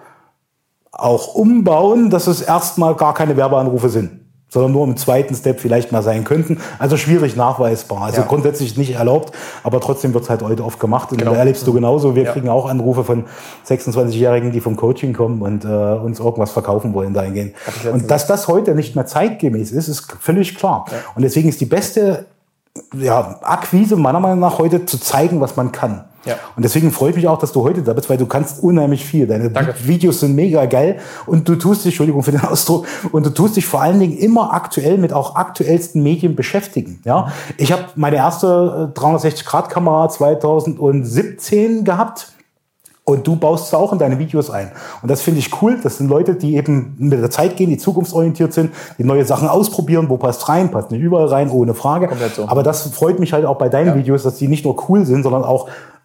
B: auch umbauen, dass es erstmal gar keine Werbeanrufe sind, sondern nur im zweiten Step vielleicht mal sein könnten. Also schwierig nachweisbar. Also grundsätzlich nicht erlaubt, aber trotzdem wird es halt heute oft gemacht. Und da erlebst du genauso. Wir kriegen auch Anrufe von 26-Jährigen, die vom Coaching kommen und uns irgendwas verkaufen wollen dahingehend. Und dass das heute nicht mehr zeitgemäß ist, ist völlig klar. Ja. Und deswegen ist die beste Akquise meiner Meinung nach heute zu zeigen, was man kann. Ja. Und deswegen freue ich mich auch, dass du heute da bist, weil du kannst unheimlich viel. Deine Videos sind mega geil und du tust dich, Entschuldigung für den Ausdruck, und du tust dich vor allen Dingen immer aktuell mit auch aktuellsten Medien beschäftigen. Ja? Ich habe meine erste 360-Grad-Kamera 2017 gehabt. Und du baust es auch in deine Videos ein. Und das finde ich cool. Das sind Leute, die eben mit der Zeit gehen, die zukunftsorientiert sind, die neue Sachen ausprobieren. Wo passt rein? Passt nicht überall rein, ohne Frage. So. Aber das freut mich halt auch bei deinen Videos, dass die nicht nur cool sind, sondern auch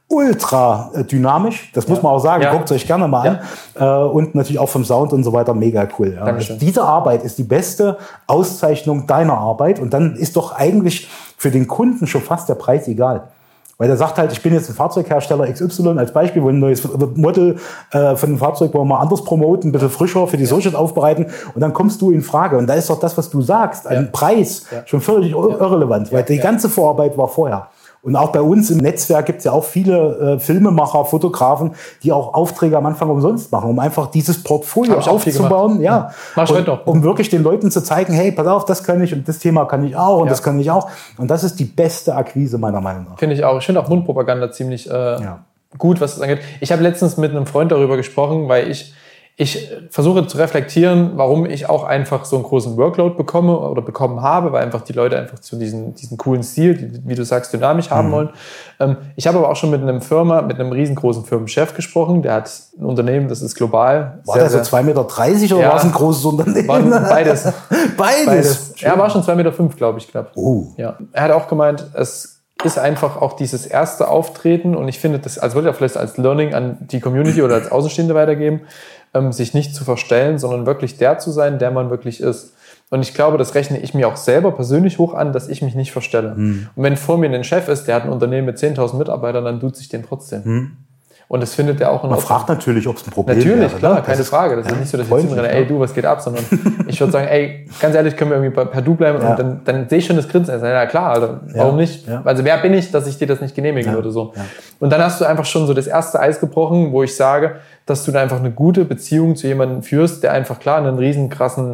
B: ultra dynamisch. Das muss man auch sagen. Guckt es euch gerne mal an. Und natürlich auch vom Sound und so weiter mega cool. Ja. Diese Arbeit ist die beste Auszeichnung deiner Arbeit. Und dann ist doch eigentlich für den Kunden schon fast der Preis egal. Weil der sagt halt, ich bin jetzt ein Fahrzeughersteller XY als Beispiel, wollen ein neues Model von einem Fahrzeug wollen wir mal anders promoten, ein bisschen frischer für die Socials aufbereiten und dann kommst du in Frage. Und da ist doch das, was du sagst, ein Preis schon völlig irrelevant, weil die ganze Vorarbeit war vorher. Und auch bei uns im Netzwerk gibt es ja auch viele Filmemacher, Fotografen, die auch Aufträge am Anfang umsonst machen, um einfach dieses Portfolio aufzubauen. Ja. Um wirklich den Leuten zu zeigen, hey, pass auf, das kann ich und das Thema kann ich auch und das kann ich auch. Und das ist die beste Akquise meiner Meinung nach.
A: Finde ich auch. Ich finde auch Mundpropaganda ziemlich gut, was das angeht. Ich habe letztens mit einem Freund darüber gesprochen, weil ich versuche zu reflektieren, warum ich auch einfach so einen großen Workload bekomme oder bekommen habe, weil einfach die Leute einfach zu diesen coolen Stil, wie du sagst, dynamisch haben wollen. Ich habe aber auch schon mit einem riesengroßen Firmenchef gesprochen, der hat ein Unternehmen, das ist global.
B: War der so 2,30 Meter oder war es ein großes Unternehmen?
A: Beides.
B: Beides.
A: Er war schon 2,5 Meter, glaube ich, knapp. Ja. Er hat auch gemeint, es ist einfach auch dieses erste Auftreten und ich finde das, als würde er vielleicht als Learning an die Community oder als Außenstehende weitergeben, sich nicht zu verstellen, sondern wirklich der zu sein, der man wirklich ist. Und ich glaube, das rechne ich mir auch selber persönlich hoch an, dass ich mich nicht verstelle. Und wenn vor mir ein Chef ist, der hat ein Unternehmen mit 10.000 Mitarbeitern, dann tut sich den trotzdem. Und das findet er auch in
B: Man fragt natürlich, ob es ein Problem ist.
A: Natürlich, klar, keine Frage. Das ist nicht so, dass ich jetzt hinrenne, ey, du, was geht ab? Sondern ich würde sagen, ey, ganz ehrlich, können wir irgendwie per Du bleiben und dann sehe ich schon das Grinsen. Ja, klar, Alter, warum nicht? Ja. Also wer bin ich, dass ich dir das nicht genehmigen würde? So. Ja. Und dann hast du einfach schon so das erste Eis gebrochen, wo ich sage, dass du da einfach eine gute Beziehung zu jemandem führst, der einfach klar einen riesen krassen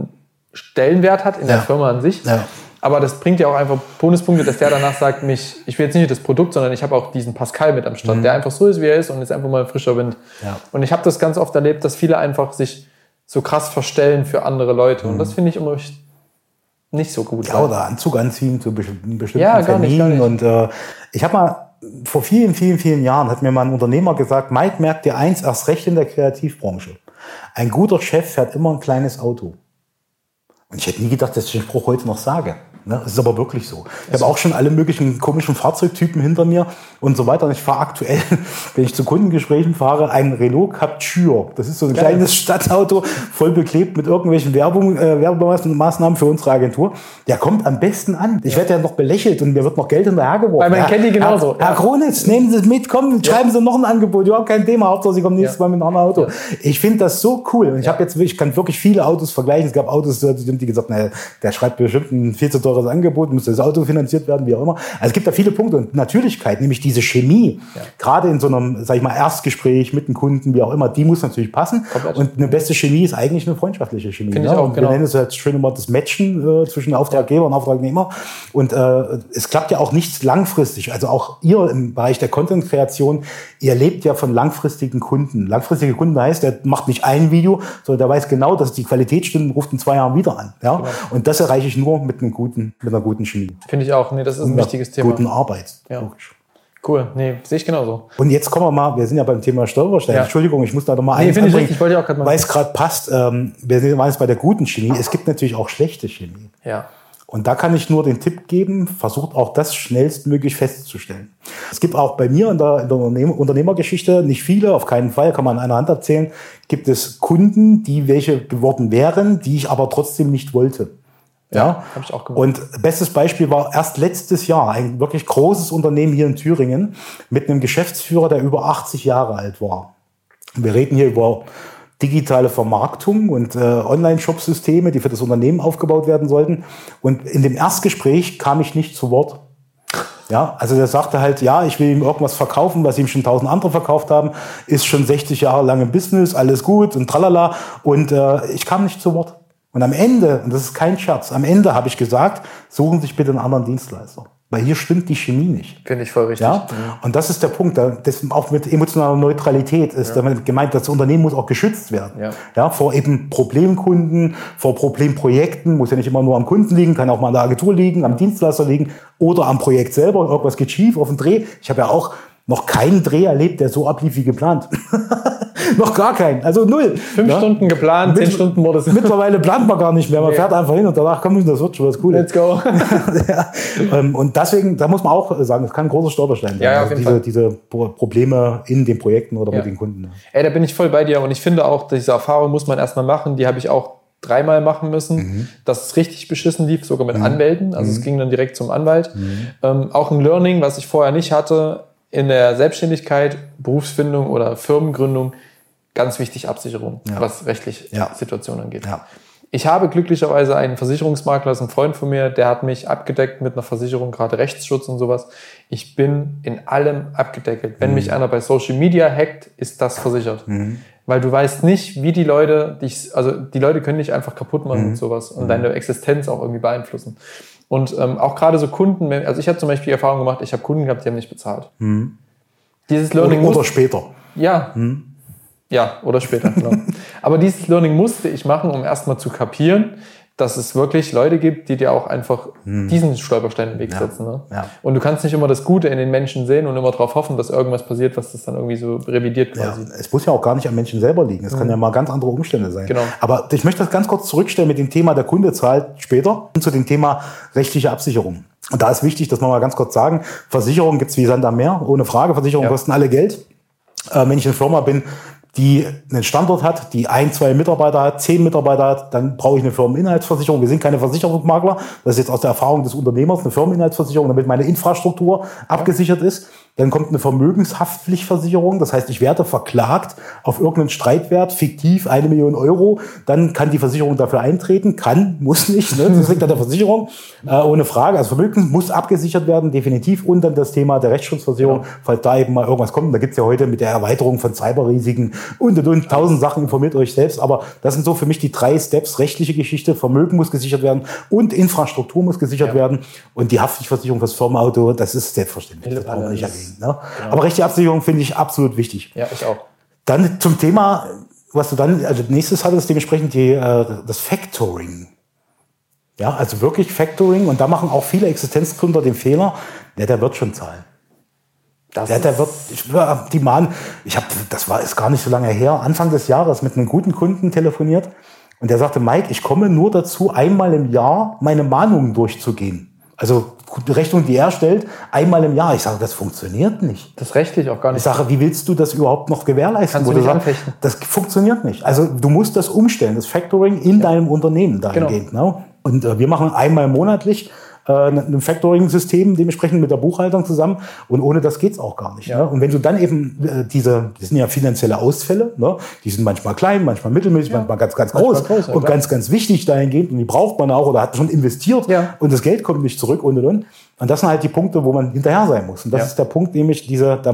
A: Stellenwert hat in der Firma an sich. Ja. Aber das bringt ja auch einfach Bonuspunkte, dass der danach sagt, ich will jetzt nicht nur das Produkt, sondern ich habe auch diesen Pascal mit am Start, der einfach so ist, wie er ist und ist einfach mal ein frischer Wind. Ja. Und ich habe das ganz oft erlebt, dass viele einfach sich so krass verstellen für andere Leute. Und das finde ich immer nicht so gut.
B: Ja, oder Anzug anziehen zu bestimmten Terminen. Und ich habe mal vor vielen, vielen, vielen Jahren hat mir mal ein Unternehmer gesagt, Mike, merkt dir eins, erst recht in der Kreativbranche. Ein guter Chef fährt immer ein kleines Auto. Und ich hätte nie gedacht, dass ich den Spruch heute noch sage. Das ist aber wirklich so. Ich habe auch schon alle möglichen komischen Fahrzeugtypen hinter mir und so weiter. Und ich fahre aktuell, wenn ich zu Kundengesprächen fahre, ein Renault Captur. Das ist so ein kleines Stadtauto, voll beklebt mit irgendwelchen Werbemaßnahmen für unsere Agentur. Der kommt am besten an. Ich werde ja noch belächelt und mir wird noch Geld hinterhergeworfen.
A: Weil man kennt die genauso.
B: Herr Kronitz, nehmen Sie es mit, kommen, schreiben Sie noch ein Angebot. Überhaupt kein Thema, Hauptsache Sie kommen nächstes Mal mit einem anderen Auto. Ja. Ich finde das so cool. Und ich kann wirklich viele Autos vergleichen. Es gab Autos, die gesagt haben, der schreibt bestimmt ein viel zu teures Angebot, muss das Auto finanziert werden, wie auch immer. Also es gibt da viele Punkte und Natürlichkeit, nämlich diese Chemie, gerade in so einem, sag ich mal, Erstgespräch mit einem Kunden, wie auch immer, die muss natürlich passen. Komplett. Und eine beste Chemie ist eigentlich eine freundschaftliche Chemie.
A: Finde ich auch,
B: wir nennen es halt schön immer das Matchen zwischen Auftraggeber und Auftragnehmer. Und es klappt ja auch nichts langfristig. Also auch ihr im Bereich der Content-Kreation, ihr lebt ja von langfristigen Kunden. Langfristige Kunden heißt, der macht nicht ein Video, sondern der weiß genau, dass die Qualität stimmt und ruft in 2 Jahren wieder an. Ja? Genau. Und das erreiche ich nur mit einer guten Chemie.
A: Finde ich auch. Nee, das ist ein wichtiges Thema.
B: Guten Arbeit.
A: Ja. Logisch. Cool. Nee, sehe ich genauso.
B: Und jetzt kommen wir sind ja beim Thema Stolpersteine. Ja. Entschuldigung, ich muss da noch mal eins
A: anbringen, ich wollte auch gerade mal,
B: weil es gerade passt. Wir waren jetzt bei der guten Chemie. Es gibt natürlich auch schlechte Chemie.
A: Ja.
B: Und da kann ich nur den Tipp geben, versucht auch das schnellstmöglich festzustellen. Es gibt auch bei mir in der Unternehmergeschichte, nicht viele, auf keinen Fall, kann man an einer Hand abzählen, gibt es Kunden, die welche geworden wären, die ich aber trotzdem nicht wollte. Ja,
A: habe ich auch gemacht.
B: Und bestes Beispiel war erst letztes Jahr ein wirklich großes Unternehmen hier in Thüringen mit einem Geschäftsführer, der über 80 Jahre alt war. Wir reden hier über digitale Vermarktung und Online-Shop-Systeme, die für das Unternehmen aufgebaut werden sollten. Und in dem Erstgespräch kam ich nicht zu Wort. Ja, also der sagte halt, ja, ich will ihm irgendwas verkaufen, was ihm schon 1000 andere verkauft haben, ist schon 60 Jahre lang im Business, alles gut und tralala. Und ich kam nicht zu Wort. Und am Ende, und das ist kein Scherz, am Ende habe ich gesagt, suchen Sie sich bitte einen anderen Dienstleister. Weil hier stimmt die Chemie nicht.
A: Finde ich voll richtig.
B: Ja? Und das ist der Punkt. Das auch mit emotionaler Neutralität ist damit gemeint, das Unternehmen muss auch geschützt werden. Ja. Ja, vor eben Problemkunden, vor Problemprojekten, muss ja nicht immer nur am Kunden liegen, kann auch mal an der Agentur liegen, am Dienstleister liegen oder am Projekt selber. Irgendwas geht schief auf dem Dreh. Ich habe ja auch noch keinen Dreh erlebt, der so ablief wie geplant. Noch gar keinen. Also 0.
A: 5 Stunden geplant, 10 Stunden wurde es.
B: Mittlerweile plant man gar nicht mehr. Man fährt einfach hin und danach kommt, das wird schon was Cooles.
A: Let's go.
B: Und deswegen, da muss man auch sagen, das kann ein großer Stolperstein sein.
A: Ja,
B: also diese Probleme in den Projekten oder mit den Kunden.
A: Ey, da bin ich voll bei dir. Und ich finde auch, diese Erfahrung muss man erstmal machen. Die habe ich auch 3-mal machen müssen, dass es richtig beschissen lief, sogar mit Anwälten. Also es ging dann direkt zum Anwalt. Auch ein Learning, was ich vorher nicht hatte, in der Selbstständigkeit, Berufsfindung oder Firmengründung, ganz wichtig Absicherung, was rechtliche Situationen angeht. Ja. Ich habe glücklicherweise einen Versicherungsmakler, das ist ein Freund von mir, der hat mich abgedeckt mit einer Versicherung, gerade Rechtsschutz und sowas. Ich bin in allem abgedeckelt. Wenn mich einer bei Social Media hackt, ist das versichert. Weil du weißt nicht, wie die Leute die Leute können dich einfach kaputt machen und sowas und deine Existenz auch irgendwie beeinflussen. Und auch gerade so Kunden, also ich habe zum Beispiel die Erfahrung gemacht, ich habe Kunden gehabt, die haben nicht bezahlt. Dieses Learning
B: oder später.
A: Ja. Ja, oder später, genau. Aber dieses Learning musste ich machen, um erstmal zu kapieren, dass es wirklich Leute gibt, die dir auch einfach diesen Stolperstein in den Weg setzen. Ne? Ja. Und du kannst nicht immer das Gute in den Menschen sehen und immer darauf hoffen, dass irgendwas passiert, was das dann irgendwie so revidiert quasi.
B: Ja, es muss ja auch gar nicht am Menschen selber liegen. Es kann ja mal ganz andere Umstände sein.
A: Genau.
B: Aber ich möchte das ganz kurz zurückstellen mit dem Thema, der Kunde zahlt später, zu dem Thema rechtliche Absicherung. Und da ist wichtig, dass wir mal ganz kurz sagen, Versicherung gibt's wie Sand am Meer, ohne Frage. Versicherungen kosten alle Geld. Wenn ich eine Firma bin, die einen Standort hat, die 1, 2 Mitarbeiter hat, 10 Mitarbeiter hat, dann brauche ich eine Firmeninhaltsversicherung. Wir sind keine Versicherungsmakler. Das ist jetzt aus der Erfahrung des Unternehmers eine Firmeninhaltsversicherung, damit meine Infrastruktur abgesichert ist. Dann kommt eine Vermögenshaftpflichtversicherung. Das heißt, ich werde verklagt auf irgendeinen Streitwert, fiktiv 1 Million Euro. Dann kann die Versicherung dafür eintreten. Kann, muss nicht. Ne? Das liegt an der Versicherung. Ohne Frage. Also Vermögen muss abgesichert werden, definitiv. Und dann das Thema der Rechtsschutzversicherung, falls da eben mal irgendwas kommt. Da gibt's ja heute mit der Erweiterung von Cyberrisiken und 1000 Sachen. Informiert euch selbst. Aber das sind so für mich die 3 Steps. Rechtliche Geschichte, Vermögen muss gesichert werden und Infrastruktur muss gesichert werden. Und die Haftpflichtversicherung fürs Firmenauto, das ist selbstverständlich. Das brauchen wir nicht erwähnen. Ne? Genau. Aber rechtliche Absicherung finde ich absolut wichtig.
A: Ja, ich auch.
B: Dann zum Thema, was du dann, also nächstes hattest, dementsprechend das Factoring. Ja, also wirklich Factoring. Und da machen auch viele Existenzgründer den Fehler, der wird schon zahlen. Der wird, ist gar nicht so lange her, Anfang des Jahres mit einem guten Kunden telefoniert. Und der sagte, Mike, ich komme nur dazu, einmal im Jahr meine Mahnungen durchzugehen. Also die Rechnung, die er stellt, einmal im Jahr. Ich sage, das funktioniert nicht.
A: Das rechtlich auch gar nicht.
B: Ich sage, wie willst du das überhaupt noch gewährleisten?
A: Kannst du nicht anfechten.
B: Das funktioniert nicht. Also du musst das umstellen, das Factoring in deinem Unternehmen dahingehend. Genau. Ne? Und wir machen einmal monatlich ein Factoring-System dementsprechend mit der Buchhaltung zusammen und ohne das geht's auch gar nicht. Ja. Ne? Und wenn du dann eben das sind ja finanzielle Ausfälle, ne? Die sind manchmal klein, manchmal mittelmäßig, manchmal ganz, ganz groß und ganz, ganz wichtig dahingehend und die braucht man auch oder hat schon investiert und das Geld kommt nicht zurück und. Und das sind halt die Punkte, wo man hinterher sein muss. Und das ist der Punkt, nämlich da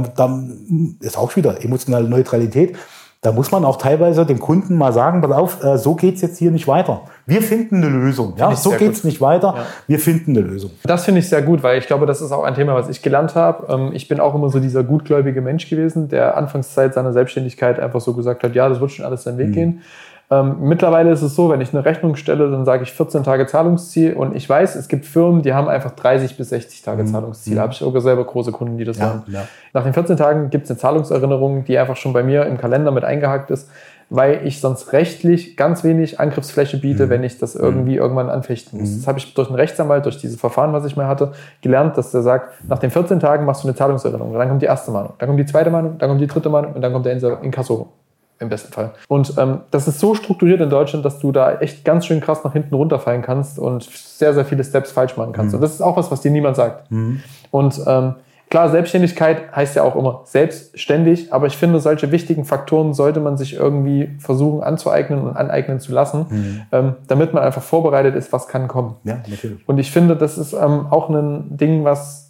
B: ist auch wieder emotionale Neutralität. Da muss man auch teilweise dem Kunden mal sagen, pass auf, so geht's jetzt hier nicht weiter. Wir finden eine Lösung. Ja, so geht's nicht weiter. Ja. Wir finden eine Lösung.
A: Das finde ich sehr gut, weil ich glaube, das ist auch ein Thema, was ich gelernt habe. Ich bin auch immer so dieser gutgläubige Mensch gewesen, der Anfangszeit seiner Selbstständigkeit einfach so gesagt hat, ja, das wird schon alles seinen Weg gehen. Mittlerweile ist es so, wenn ich eine Rechnung stelle, dann sage ich 14 Tage Zahlungsziel und ich weiß, es gibt Firmen, die haben einfach 30 bis 60 Tage Zahlungsziel. Da habe ich auch selber große Kunden, die das haben. Ja. Nach den 14 Tagen gibt es eine Zahlungserinnerung, die einfach schon bei mir im Kalender mit eingehakt ist, weil ich sonst rechtlich ganz wenig Angriffsfläche biete, wenn ich das irgendwie irgendwann anfechten muss. Das habe ich durch einen Rechtsanwalt, durch dieses Verfahren, was ich mal hatte, gelernt, dass der sagt, nach den 14 Tagen machst du eine Zahlungserinnerung. Dann kommt die erste Mahnung, dann kommt die zweite Mahnung, dann kommt die dritte Mahnung und dann kommt der Inkasso. Im besten Fall. Und das ist so strukturiert in Deutschland, dass du da echt ganz schön krass nach hinten runterfallen kannst und sehr, sehr viele Steps falsch machen kannst. Und das ist auch was dir niemand sagt. Und klar, Selbstständigkeit heißt ja auch immer selbstständig, aber ich finde, solche wichtigen Faktoren sollte man sich irgendwie versuchen anzueignen und aneignen zu lassen, damit man einfach vorbereitet ist, was kann kommen.
B: Ja, natürlich.
A: Und ich finde, das ist auch ein Ding, was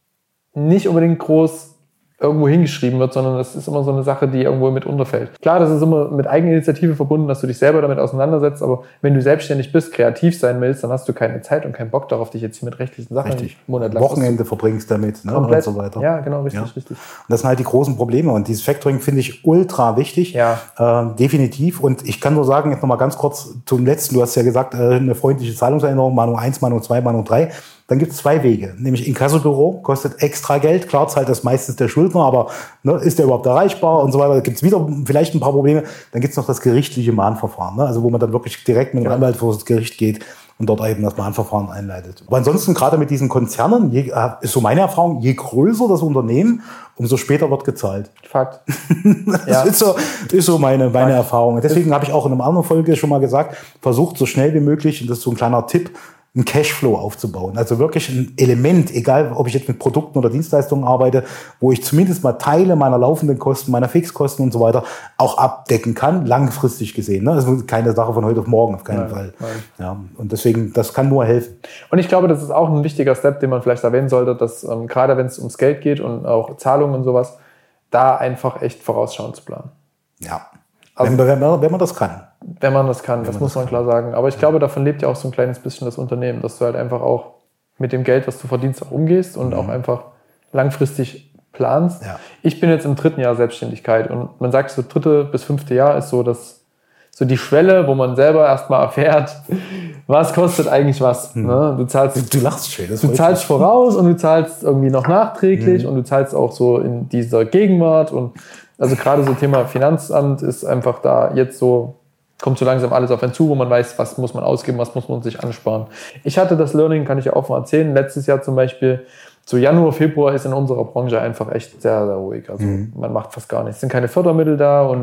A: nicht unbedingt groß irgendwo hingeschrieben wird, sondern das ist immer so eine Sache, die irgendwo mit unterfällt. Klar, das ist immer mit Eigeninitiative verbunden, dass du dich selber damit auseinandersetzt, aber wenn du selbstständig bist, kreativ sein willst, dann hast du keine Zeit und keinen Bock darauf, dich jetzt hier mit rechtlichen Sachen
B: monatelang Wochenende verbringst damit, ne? Und so weiter.
A: Ja, genau, richtig.
B: Und das sind halt die großen Probleme und dieses Factoring finde ich ultra wichtig, definitiv. Und ich kann nur sagen, jetzt nochmal ganz kurz zum Letzten, du hast ja gesagt, eine freundliche Zahlungserinnerung, Mahnung 1, Mahnung 2, Mahnung 3. Dann gibt es 2 Wege, nämlich Inkassobüro kostet extra Geld, klar zahlt das meistens der Schuldner, aber ne, ist der überhaupt erreichbar und so weiter, da gibt es wieder vielleicht ein paar Probleme. Dann gibt es noch das gerichtliche Mahnverfahren, ne? Also wo man dann wirklich direkt mit dem Anwalt vor das Gericht geht und dort eben das Mahnverfahren einleitet. Aber ansonsten gerade mit diesen Konzernen, ist so meine Erfahrung, je größer das Unternehmen, umso später wird gezahlt.
A: Fakt.
B: Das ist so meine Erfahrung. Deswegen habe ich auch in einer anderen Folge schon mal gesagt, versucht so schnell wie möglich, und das ist so ein kleiner Tipp, einen Cashflow aufzubauen. Also wirklich ein Element, egal ob ich jetzt mit Produkten oder Dienstleistungen arbeite, wo ich zumindest mal Teile meiner laufenden Kosten, meiner Fixkosten und so weiter auch abdecken kann, langfristig gesehen. Das ist keine Sache von heute auf morgen, auf keinen Fall. Nein. Ja, und deswegen, das kann nur helfen.
A: Und ich glaube, das ist auch ein wichtiger Step, den man vielleicht erwähnen sollte, dass gerade wenn es ums Geld geht und auch Zahlungen und sowas, da einfach echt vorausschauend zu planen.
B: Ja. Also, wenn man das kann.
A: Wenn man das kann, das muss man klar sagen. Aber ich glaube, davon lebt ja auch so ein kleines bisschen das Unternehmen, dass du halt einfach auch mit dem Geld, was du verdienst, auch umgehst und auch einfach langfristig planst. Ja. Ich bin jetzt im 3. Jahr Selbstständigkeit und man sagt, so 3. bis 5. Jahr ist so die Schwelle, wo man selber erstmal erfährt, was kostet eigentlich was. Ne?
B: Du lachst schön.
A: Du zahlst voraus und du zahlst irgendwie noch nachträglich und du zahlst auch so in dieser Gegenwart und also gerade so Thema Finanzamt ist einfach da jetzt so, kommt so langsam alles auf einen zu, wo man weiß, was muss man ausgeben, was muss man sich ansparen. Ich hatte das Learning, kann ich ja auch mal erzählen, letztes Jahr zum Beispiel, so Januar, Februar ist in unserer Branche einfach echt sehr, sehr ruhig. Also man macht fast gar nichts. Es sind keine Fördermittel da und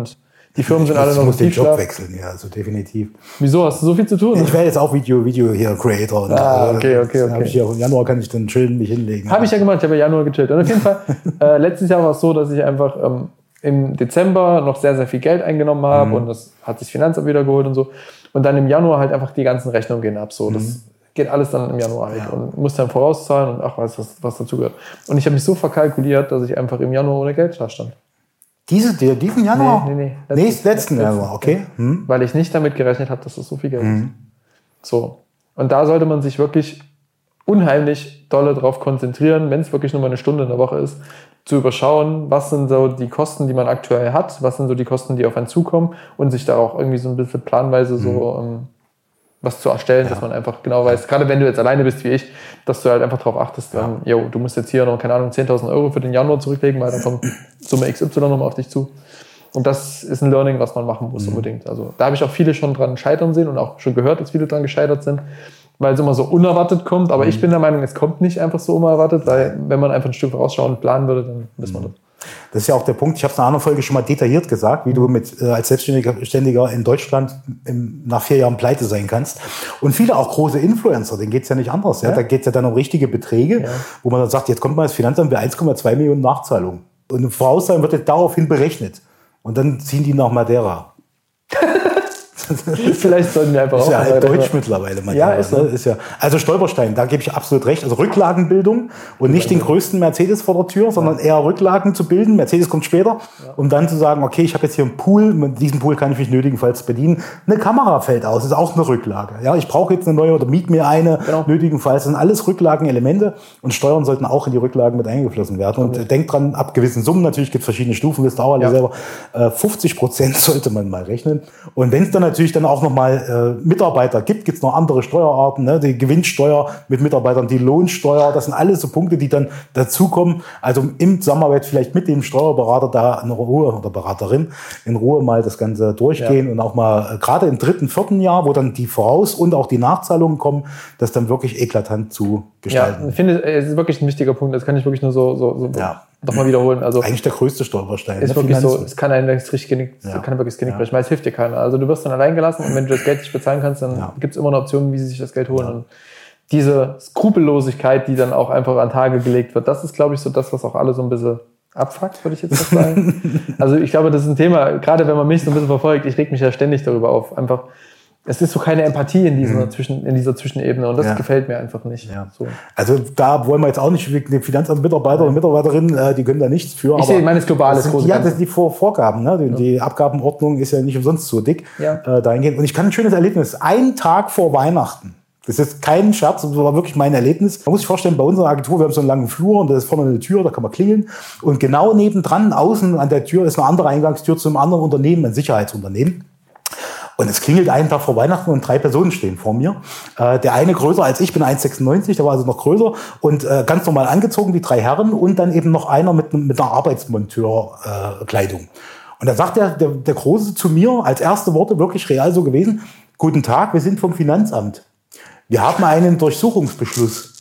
A: Die Firmen sind alle noch im Tiefschlaf.
B: Ich muss den Job wechseln, ja, also definitiv.
A: Wieso? Hast du so viel zu tun?
B: Ich werde jetzt auch Video hier Creator. Und
A: okay.
B: Im Januar kann ich dann chillen, mich hinlegen.
A: Habe ich ja gemacht, ich habe im Januar gechillt. Und auf jeden Fall, letztes Jahr war es so, dass ich einfach im Dezember noch sehr, sehr viel Geld eingenommen habe und das hat sich das Finanzamt wieder geholt und so. Und dann im Januar halt einfach die ganzen Rechnungen gehen ab. So. Das geht alles dann im Januar weg und muss dann vorauszahlen und was dazu gehört. Und ich habe mich so verkalkuliert, dass ich einfach im Januar ohne Geld da stand.
B: Diesen Januar?
A: Nee.
B: Letzten Januar, okay.
A: Weil ich nicht damit gerechnet habe, dass das so viel Geld ist. So. Und da sollte man sich wirklich unheimlich dolle drauf konzentrieren, wenn es wirklich nur mal eine Stunde in der Woche ist, zu überschauen, was sind so die Kosten, die man aktuell hat, was sind so die Kosten, die auf einen zukommen und sich da auch irgendwie so ein bisschen planweise so was zu erstellen, dass man einfach genau weiß, gerade wenn du jetzt alleine bist wie ich, dass du halt einfach darauf achtest, du musst jetzt hier noch, keine Ahnung, 10.000 Euro für den Januar zurücklegen, weil dann kommt Summe XY nochmal auf dich zu. Und das ist ein Learning, was man machen muss unbedingt. Also da habe ich auch viele schon dran scheitern sehen und auch schon gehört, dass viele dran gescheitert sind, weil es immer so unerwartet kommt. Aber ich bin der Meinung, es kommt nicht einfach so unerwartet, weil wenn man einfach ein Stück vorausschauen und planen würde, dann wissen wir das.
B: Das ist ja auch der Punkt, ich habe es in einer anderen Folge schon mal detailliert gesagt, wie du als Selbstständiger in Deutschland nach 4 Jahren pleite sein kannst. Und viele auch große Influencer, denen geht's ja nicht anders. Ja? Da geht's ja dann um richtige Beträge, wo man dann sagt, jetzt kommt mal das Finanzamt für 1,2 Millionen Nachzahlung. Und ein Vorauszahlung wird jetzt daraufhin berechnet. Und dann ziehen die nach Madeira.
A: Vielleicht sollten wir einfach auch.
B: Ist ja halt Deutsch mittlerweile.
A: Ja, ist so.
B: Ist ja, also Stolperstein, da gebe ich absolut recht. Also Rücklagenbildung und nicht den größten Mercedes vor der Tür, sondern eher Rücklagen zu bilden. Mercedes kommt später, um dann zu sagen, okay, ich habe jetzt hier einen Pool, mit diesem Pool kann ich mich nötigenfalls bedienen. Eine Kamera fällt aus, ist auch eine Rücklage. Ja, ich brauche jetzt eine neue oder miet mir eine, nötigenfalls. Das sind alles Rücklagenelemente und Steuern sollten auch in die Rücklagen mit eingeflossen werden. Und denkt dran, ab gewissen Summen, natürlich gibt es verschiedene Stufen, wisst ihr auch alle selber, 50% sollte man mal rechnen. Und wenn es dann natürlich dann auch nochmal Mitarbeiter gibt es noch andere Steuerarten, ne? Die Gewinnsteuer mit Mitarbeitern, die Lohnsteuer, das sind alles so Punkte, die dann dazukommen. Also im Zusammenarbeit vielleicht mit dem Steuerberater da in Ruhe oder Beraterin in Ruhe mal das Ganze durchgehen und auch mal gerade im 3., 4. Jahr, wo dann die Voraus- und auch die Nachzahlungen kommen, das dann wirklich eklatant zu gestalten.
A: Ja, ich finde, es ist wirklich ein wichtiger Punkt, das kann ich wirklich nur so nochmal wiederholen. Also
B: eigentlich der größte Stolperstein.
A: Ist wirklich so, es kann einem das Genick brechen, weil es hilft dir keiner. Also du wirst dann allein gelassen und wenn du das Geld nicht bezahlen kannst, dann gibt es immer eine Option, wie sie sich das Geld holen. Und diese Skrupellosigkeit, die dann auch einfach an Tage gelegt wird, das ist, glaube ich, so das, was auch alle so ein bisschen abfuckt, würde ich jetzt fast sagen. Also ich glaube, das ist ein Thema, gerade wenn man mich so ein bisschen verfolgt, ich reg mich ja ständig darüber auf, einfach. Es ist so keine Empathie in dieser Zwischenebene und das gefällt mir einfach nicht.
B: Ja. So. Also da wollen wir jetzt auch nicht den Finanzamtsmitarbeiter und Mitarbeiterinnen, die können da nichts für.
A: Ich sehe, meine ist globales
B: große. Ja, das sind die Vorgaben. Ne? Die Abgabenordnung ist ja nicht umsonst so dick dahingehend. Und ich kann ein schönes Erlebnis. 1 Tag vor Weihnachten. Das ist kein Scherz, das war wirklich mein Erlebnis. Man muss sich vorstellen, bei unserer Agentur, wir haben so einen langen Flur und da ist vorne eine Tür, da kann man klingeln. Und genau nebendran, außen an der Tür, ist eine andere Eingangstür zu einem anderen Unternehmen, ein Sicherheitsunternehmen. Und es klingelt einen Tag vor Weihnachten und 3 Personen stehen vor mir. Der eine größer als ich, bin 1,96, der war also noch größer und ganz normal angezogen, die 3 Herren und dann eben noch einer mit einer Arbeitsmonteurkleidung. Und da sagt der Große zu mir als erste Worte, wirklich real so gewesen: Guten Tag, wir sind vom Finanzamt. Wir haben einen Durchsuchungsbeschluss.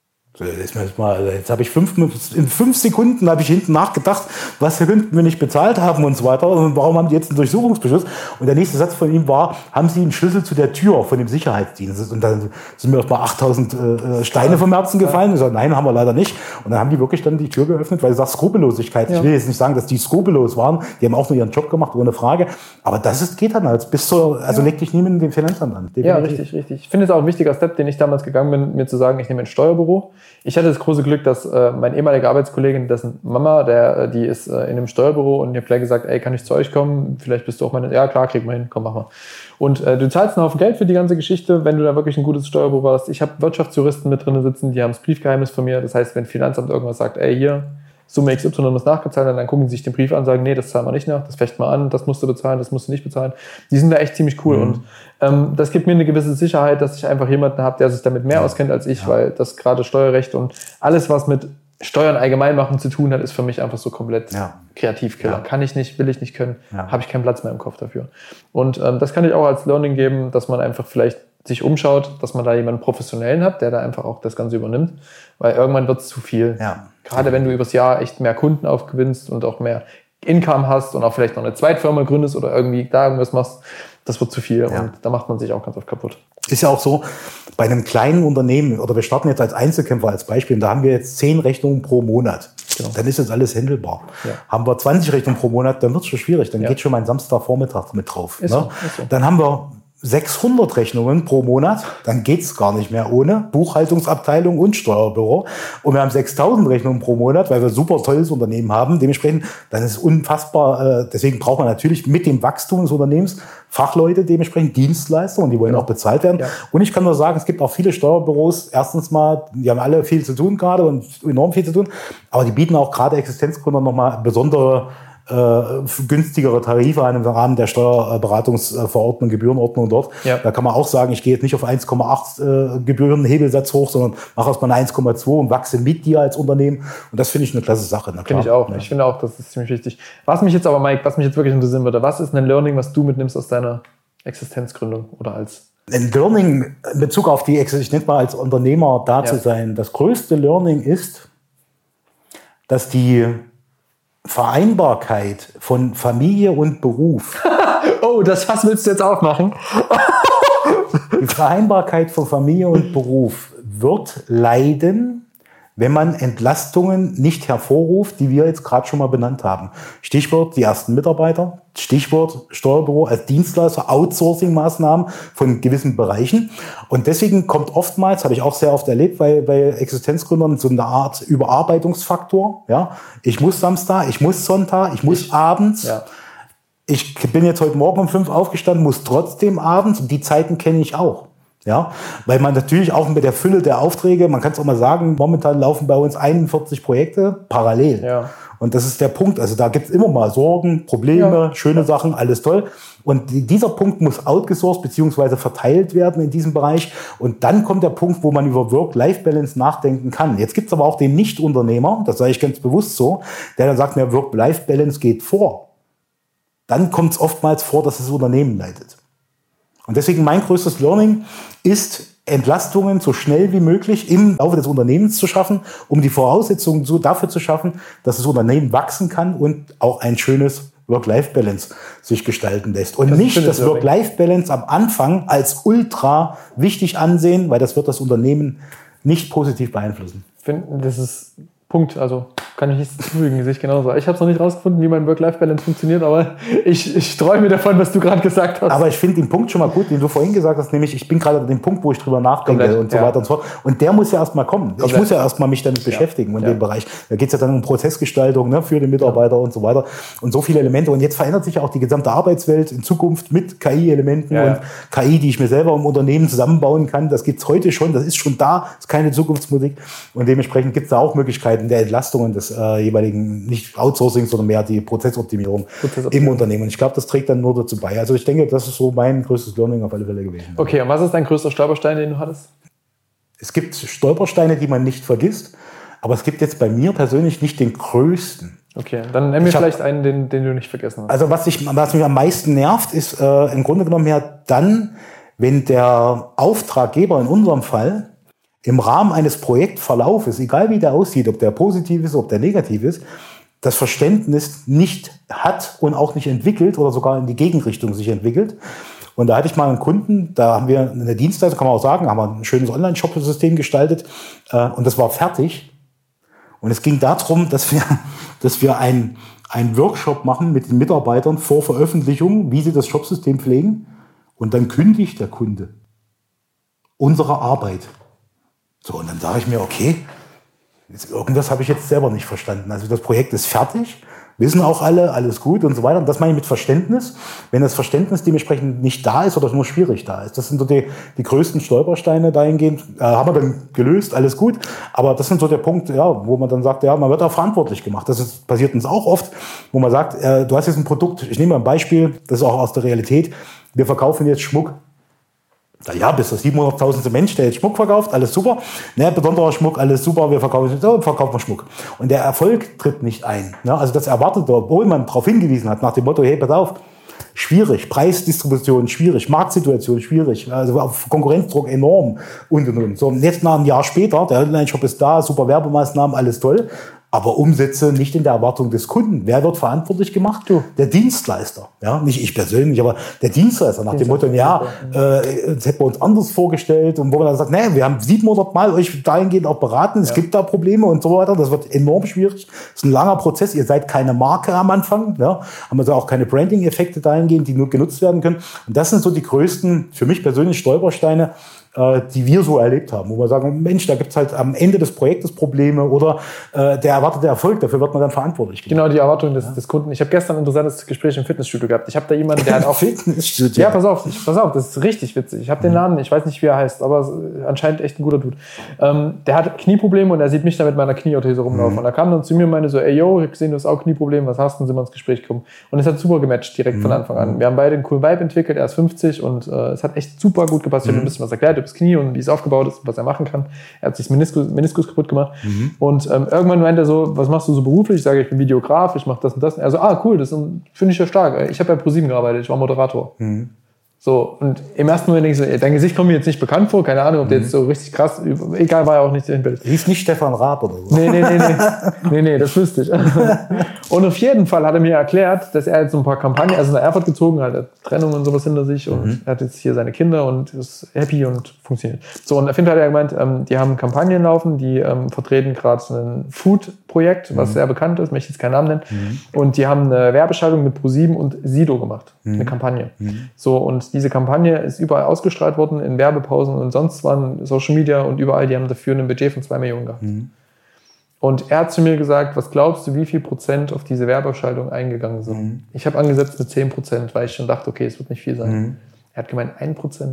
B: Jetzt habe ich in 5 Sekunden habe ich hinten nachgedacht, was könnten wir nicht bezahlt haben und so weiter. Und warum haben die jetzt einen Durchsuchungsbeschluss? Und der nächste Satz von ihm war: Haben Sie einen Schlüssel zu der Tür von dem Sicherheitsdienst? Und dann sind mir erst mal 8.000 Steine vom Herzen gefallen. Ich sage, nein, haben wir leider nicht. Und dann haben die wirklich dann die Tür geöffnet, weil du sagst Skrupellosigkeit. Ich will jetzt nicht sagen, dass die skrupellos waren. Die haben auch nur ihren Job gemacht, ohne Frage. Aber das geht dann halt leg dich niemand in den Finanzamt an.
A: Definitiv. Ja, richtig. Ich finde es auch ein wichtiger Step, den ich damals gegangen bin, mir zu sagen, ich nehme ein Steuerbüro. Ich hatte das große Glück, dass mein ehemaliger Arbeitskollege, dessen Mama, die ist in einem Steuerbüro und ich habe gleich gesagt, ey, kann ich zu euch kommen? Vielleicht bist du auch ja klar, krieg mal hin, komm, mach mal. Und du zahlst einen Haufen Geld für die ganze Geschichte, wenn du da wirklich ein gutes Steuerbüro hast. Ich habe Wirtschaftsjuristen mit drin sitzen, die haben das Briefgeheimnis von mir. Das heißt, wenn Finanzamt irgendwas sagt, ey, hier, Summe XY muss nachgezahlt werden, dann gucken sie sich den Brief an und sagen, nee, das zahlen wir nicht nach, das fecht mal an, das musst du bezahlen, das musst du nicht bezahlen. Die sind da echt ziemlich cool und das gibt mir eine gewisse Sicherheit, dass ich einfach jemanden habe, der sich damit mehr auskennt als ich, weil das gerade Steuerrecht und alles, was mit Steuern allgemein machen zu tun hat, ist für mich einfach so komplett Kreativkiller. Kann ich nicht, will ich nicht können, habe ich keinen Platz mehr im Kopf dafür. Und das kann ich auch als Learning geben, dass man einfach vielleicht sich umschaut, dass man da jemanden Professionellen hat, der da einfach auch das Ganze übernimmt, weil irgendwann wird es zu viel. Ja. Gerade wenn du übers Jahr echt mehr Kunden aufgewinnst und auch mehr Income hast und auch vielleicht noch eine Zweitfirma gründest oder irgendwie da irgendwas machst, das wird zu viel und da macht man sich auch ganz oft kaputt.
B: Ist ja auch so, bei einem kleinen Unternehmen, oder wir starten jetzt als Einzelkämpfer als Beispiel, und da haben wir jetzt 10 Rechnungen pro Monat. Genau. Dann ist das alles handelbar. Ja. Haben wir 20 Rechnungen pro Monat, dann wird es schon schwierig. Dann geht schon mein Samstagvormittag mit drauf. Ist so. Dann haben wir 600 Rechnungen pro Monat, dann geht's gar nicht mehr ohne Buchhaltungsabteilung und Steuerbüro. Und wir haben 6.000 Rechnungen pro Monat, weil wir ein super tolles Unternehmen haben. Dementsprechend, dann ist es unfassbar, deswegen braucht man natürlich mit dem Wachstum des Unternehmens Fachleute, dementsprechend Dienstleister, und die wollen auch bezahlt werden. Ja. Und ich kann nur sagen, es gibt auch viele Steuerbüros, erstens mal, die haben alle viel zu tun gerade und enorm viel zu tun, aber die bieten auch gerade Existenzgründern nochmal besondere günstigere Tarife an im Rahmen der Steuerberatungsverordnung, Gebührenordnung dort. Ja. Da kann man auch sagen, ich gehe jetzt nicht auf 1,8 Gebührenhebelsatz hoch, sondern mache erstmal eine 1,2 und wachse mit dir als Unternehmen. Und das finde ich eine klasse Sache.
A: Finde ich auch. Ja. Ich finde auch, das ist ziemlich wichtig. Was mich jetzt wirklich interessieren würde, was ist ein Learning, was du mitnimmst aus deiner Existenzgründung oder als...
B: Ein Learning in Bezug auf die Existenz, ich nenne mal als Unternehmer da zu sein. Das größte Learning ist, dass die Vereinbarkeit von Familie und Beruf.
A: Oh, das Fass willst du jetzt aufmachen?
B: Die Vereinbarkeit von Familie und Beruf wird leiden, wenn man Entlastungen nicht hervorruft, die wir jetzt gerade schon mal benannt haben. Stichwort die ersten Mitarbeiter, Stichwort Steuerbüro als Dienstleister, Outsourcing-Maßnahmen von gewissen Bereichen. Und deswegen kommt oftmals, habe ich auch sehr oft erlebt, bei Existenzgründern so eine Art Überarbeitungsfaktor. Ja, ich muss Samstag, ich muss Sonntag, ich muss abends. Ja. Ich bin jetzt heute Morgen um 5 aufgestanden, muss trotzdem abends, und die Zeiten kenne ich auch. Ja, weil man natürlich auch mit der Fülle der Aufträge, man kann es auch mal sagen, momentan laufen bei uns 41 Projekte parallel. Ja. Und das ist der Punkt. Also da gibt es immer mal Sorgen, Probleme, schöne Sachen, alles toll. Und dieser Punkt muss outgesourced bzw. verteilt werden in diesem Bereich. Und dann kommt der Punkt, wo man über Work-Life-Balance nachdenken kann. Jetzt gibt es aber auch den Nicht-Unternehmer, das sage ich ganz bewusst so, der dann sagt, mir Work-Life-Balance geht vor. Dann kommt es oftmals vor, dass das Unternehmen leidet. Und deswegen mein größtes Learning ist, Entlastungen so schnell wie möglich im Laufe des Unternehmens zu schaffen, um die Voraussetzungen so dafür zu schaffen, dass das Unternehmen wachsen kann und auch ein schönes Work-Life-Balance sich gestalten lässt. Und nicht das Work-Life-Balance am Anfang als ultra wichtig ansehen, weil das wird das Unternehmen nicht positiv beeinflussen.
A: Ich finde, das ist Punkt, also kann ich nichts zufügen, sehe ich genauso. Ich habe es noch nicht rausgefunden, wie mein Work-Life-Balance funktioniert, aber ich träume davon, was du gerade gesagt hast.
B: Aber ich finde den Punkt schon mal gut, den du vorhin gesagt hast, nämlich ich bin gerade an dem Punkt, wo ich drüber nachdenke und so weiter und so fort. Und der muss ja erstmal kommen. Ich muss ja erstmal mich damit beschäftigen in dem Bereich. Da geht es ja dann um Prozessgestaltung, für den Mitarbeiter und so weiter und so viele Elemente. Und jetzt verändert sich ja auch die gesamte Arbeitswelt in Zukunft mit KI-Elementen und KI, die ich mir selber im Unternehmen zusammenbauen kann. Das gibt es heute schon, das ist schon da, ist keine Zukunftsmusik. Und dementsprechend gibt es da auch Möglichkeiten der Entlastungen des jeweiligen, nicht Outsourcing, sondern mehr die Prozessoptimierung im Unternehmen. Und ich glaube, das trägt dann nur dazu bei. Also ich denke, das ist so mein größtes Learning auf alle Fälle gewesen.
A: Okay, und was ist dein größter Stolperstein, den du hattest?
B: Es gibt Stolpersteine, die man nicht vergisst, aber es gibt jetzt bei mir persönlich nicht den größten.
A: Okay, dann nenn mir vielleicht einen, den du nicht vergessen hast.
B: Also was mich am meisten nervt, ist im Grunde genommen ja dann, wenn der Auftraggeber in unserem Fall im Rahmen eines Projektverlaufes, egal wie der aussieht, ob der positiv ist, ob der negativ ist, das Verständnis nicht hat und auch nicht entwickelt oder sogar in die Gegenrichtung sich entwickelt. Und da hatte ich mal einen Kunden, da haben wir eine Dienstleistung, kann man auch sagen, haben wir ein schönes Online-Shop-System gestaltet und das war fertig. Und es ging darum, dass wir einen Workshop machen mit den Mitarbeitern vor Veröffentlichung, wie sie das Shopsystem pflegen. Und dann kündigt der Kunde unsere Arbeit. So, und dann sage ich mir, okay, irgendwas habe ich jetzt selber nicht verstanden. Also das Projekt ist fertig, wissen auch alle, alles gut und so weiter. Und das meine ich mit Verständnis. Wenn das Verständnis dementsprechend nicht da ist oder nur schwierig da ist, das sind so die größten Stolpersteine dahingehend. Haben wir dann gelöst, alles gut. Aber das sind so der Punkt, wo man dann sagt, man wird auch verantwortlich gemacht. Passiert uns auch oft, wo man sagt, du hast jetzt ein Produkt, ich nehme mal ein Beispiel, das ist auch aus der Realität, wir verkaufen jetzt Schmuck. Ja, bis zu 700.000 Mensch, der jetzt Schmuck verkauft, alles super. Besonderer Schmuck, alles super, wir verkaufen Schmuck. Und der Erfolg tritt nicht ein. Also das Erwartete, obwohl man darauf hingewiesen hat, nach dem Motto, hey, pass auf, schwierig, Preisdistribution schwierig, Marktsituation schwierig, also auf Konkurrenzdruck enorm und. So, und jetzt nach einem Jahr später, der Online-Shop ist da, super Werbemaßnahmen, alles toll. aber Umsätze nicht in der Erwartung des Kunden. Wer wird verantwortlich gemacht?
A: Du.
B: Der Dienstleister. Ja, nicht ich persönlich, aber der Dienstleister nach dem Motto, das hätten wir uns anders vorgestellt und wo man dann sagt, wir haben 700 Mal euch dahingehend auch beraten, es gibt da Probleme und so weiter. Das wird enorm schwierig. Das ist ein langer Prozess. Ihr seid keine Marke am Anfang, ja, haben also auch keine Branding-Effekte dahingehend, die nur genutzt werden können. Und das sind so die größten, für mich persönlich, Stolpersteine, die wir so erlebt haben, wo wir sagen, Mensch, da gibt's halt am Ende des Projektes Probleme oder der erwartete Erfolg, dafür wird man dann verantwortlich gemacht.
A: Genau, die Erwartung des Kunden. Ich habe gestern ein interessantes Gespräch im Fitnessstudio gehabt. Ich habe da jemanden, der hat auch...
B: Fitnessstudio?
A: Ja, pass auf, das ist richtig witzig. Ich habe den Namen, ich weiß nicht, wie er heißt, aber anscheinend echt ein guter Dude. Der hat Knieprobleme und er sieht mich da mit meiner Knieorthese rumlaufen. Und er kam dann zu mir und meinte so, ey, yo, ich habe gesehen, du hast auch Knieprobleme, was hast du? Und sind wir ins Gespräch gekommen. Und es hat super gematcht, direkt von Anfang an. Wir haben beide einen coolen Vibe entwickelt, er ist 50 und es hat echt super gut gepasst. Ich habe ein bisschen was erklärt über das Knie und wie es aufgebaut ist, was er machen kann. Er hat sich das Meniskus kaputt gemacht. Und irgendwann meinte er so, was machst du so beruflich? Ich sage, ich bin Videograf, ich mache das und das. Er so, cool, das finde ich ja stark. Ich habe bei ProSieben gearbeitet, ich war Moderator. So, und im ersten Moment denke ich so, dein Gesicht kommt mir jetzt nicht bekannt vor, keine Ahnung, ob der jetzt so richtig krass, egal, war ja auch nicht im Bild.
B: Hieß nicht Stefan Raab oder so.
A: Nee, das wüsste ich. Und auf jeden Fall hat er mir erklärt, dass er jetzt so ein paar Kampagnen, also nach Erfurt gezogen hat, Trennung und sowas hinter sich und er hat jetzt hier seine Kinder und ist happy und funktioniert. So, und auf jeden Fall hat er gemeint, die haben Kampagnen laufen, die vertreten gerade ein Food-Projekt, was sehr bekannt ist, möchte ich jetzt keinen Namen nennen, und die haben eine Werbeschaltung mit ProSieben und Sido gemacht, eine Kampagne. So, und diese Kampagne ist überall ausgestrahlt worden, in Werbepausen und sonst waren Social Media und überall, die haben dafür ein Budget von 2 Millionen gehabt. Und er hat zu mir gesagt, was glaubst du, wie viel Prozent auf diese Werbeschaltung eingegangen sind? Ich habe angesetzt mit 10%, weil ich schon dachte, okay, es wird nicht viel sein. Er hat gemeint, 1%.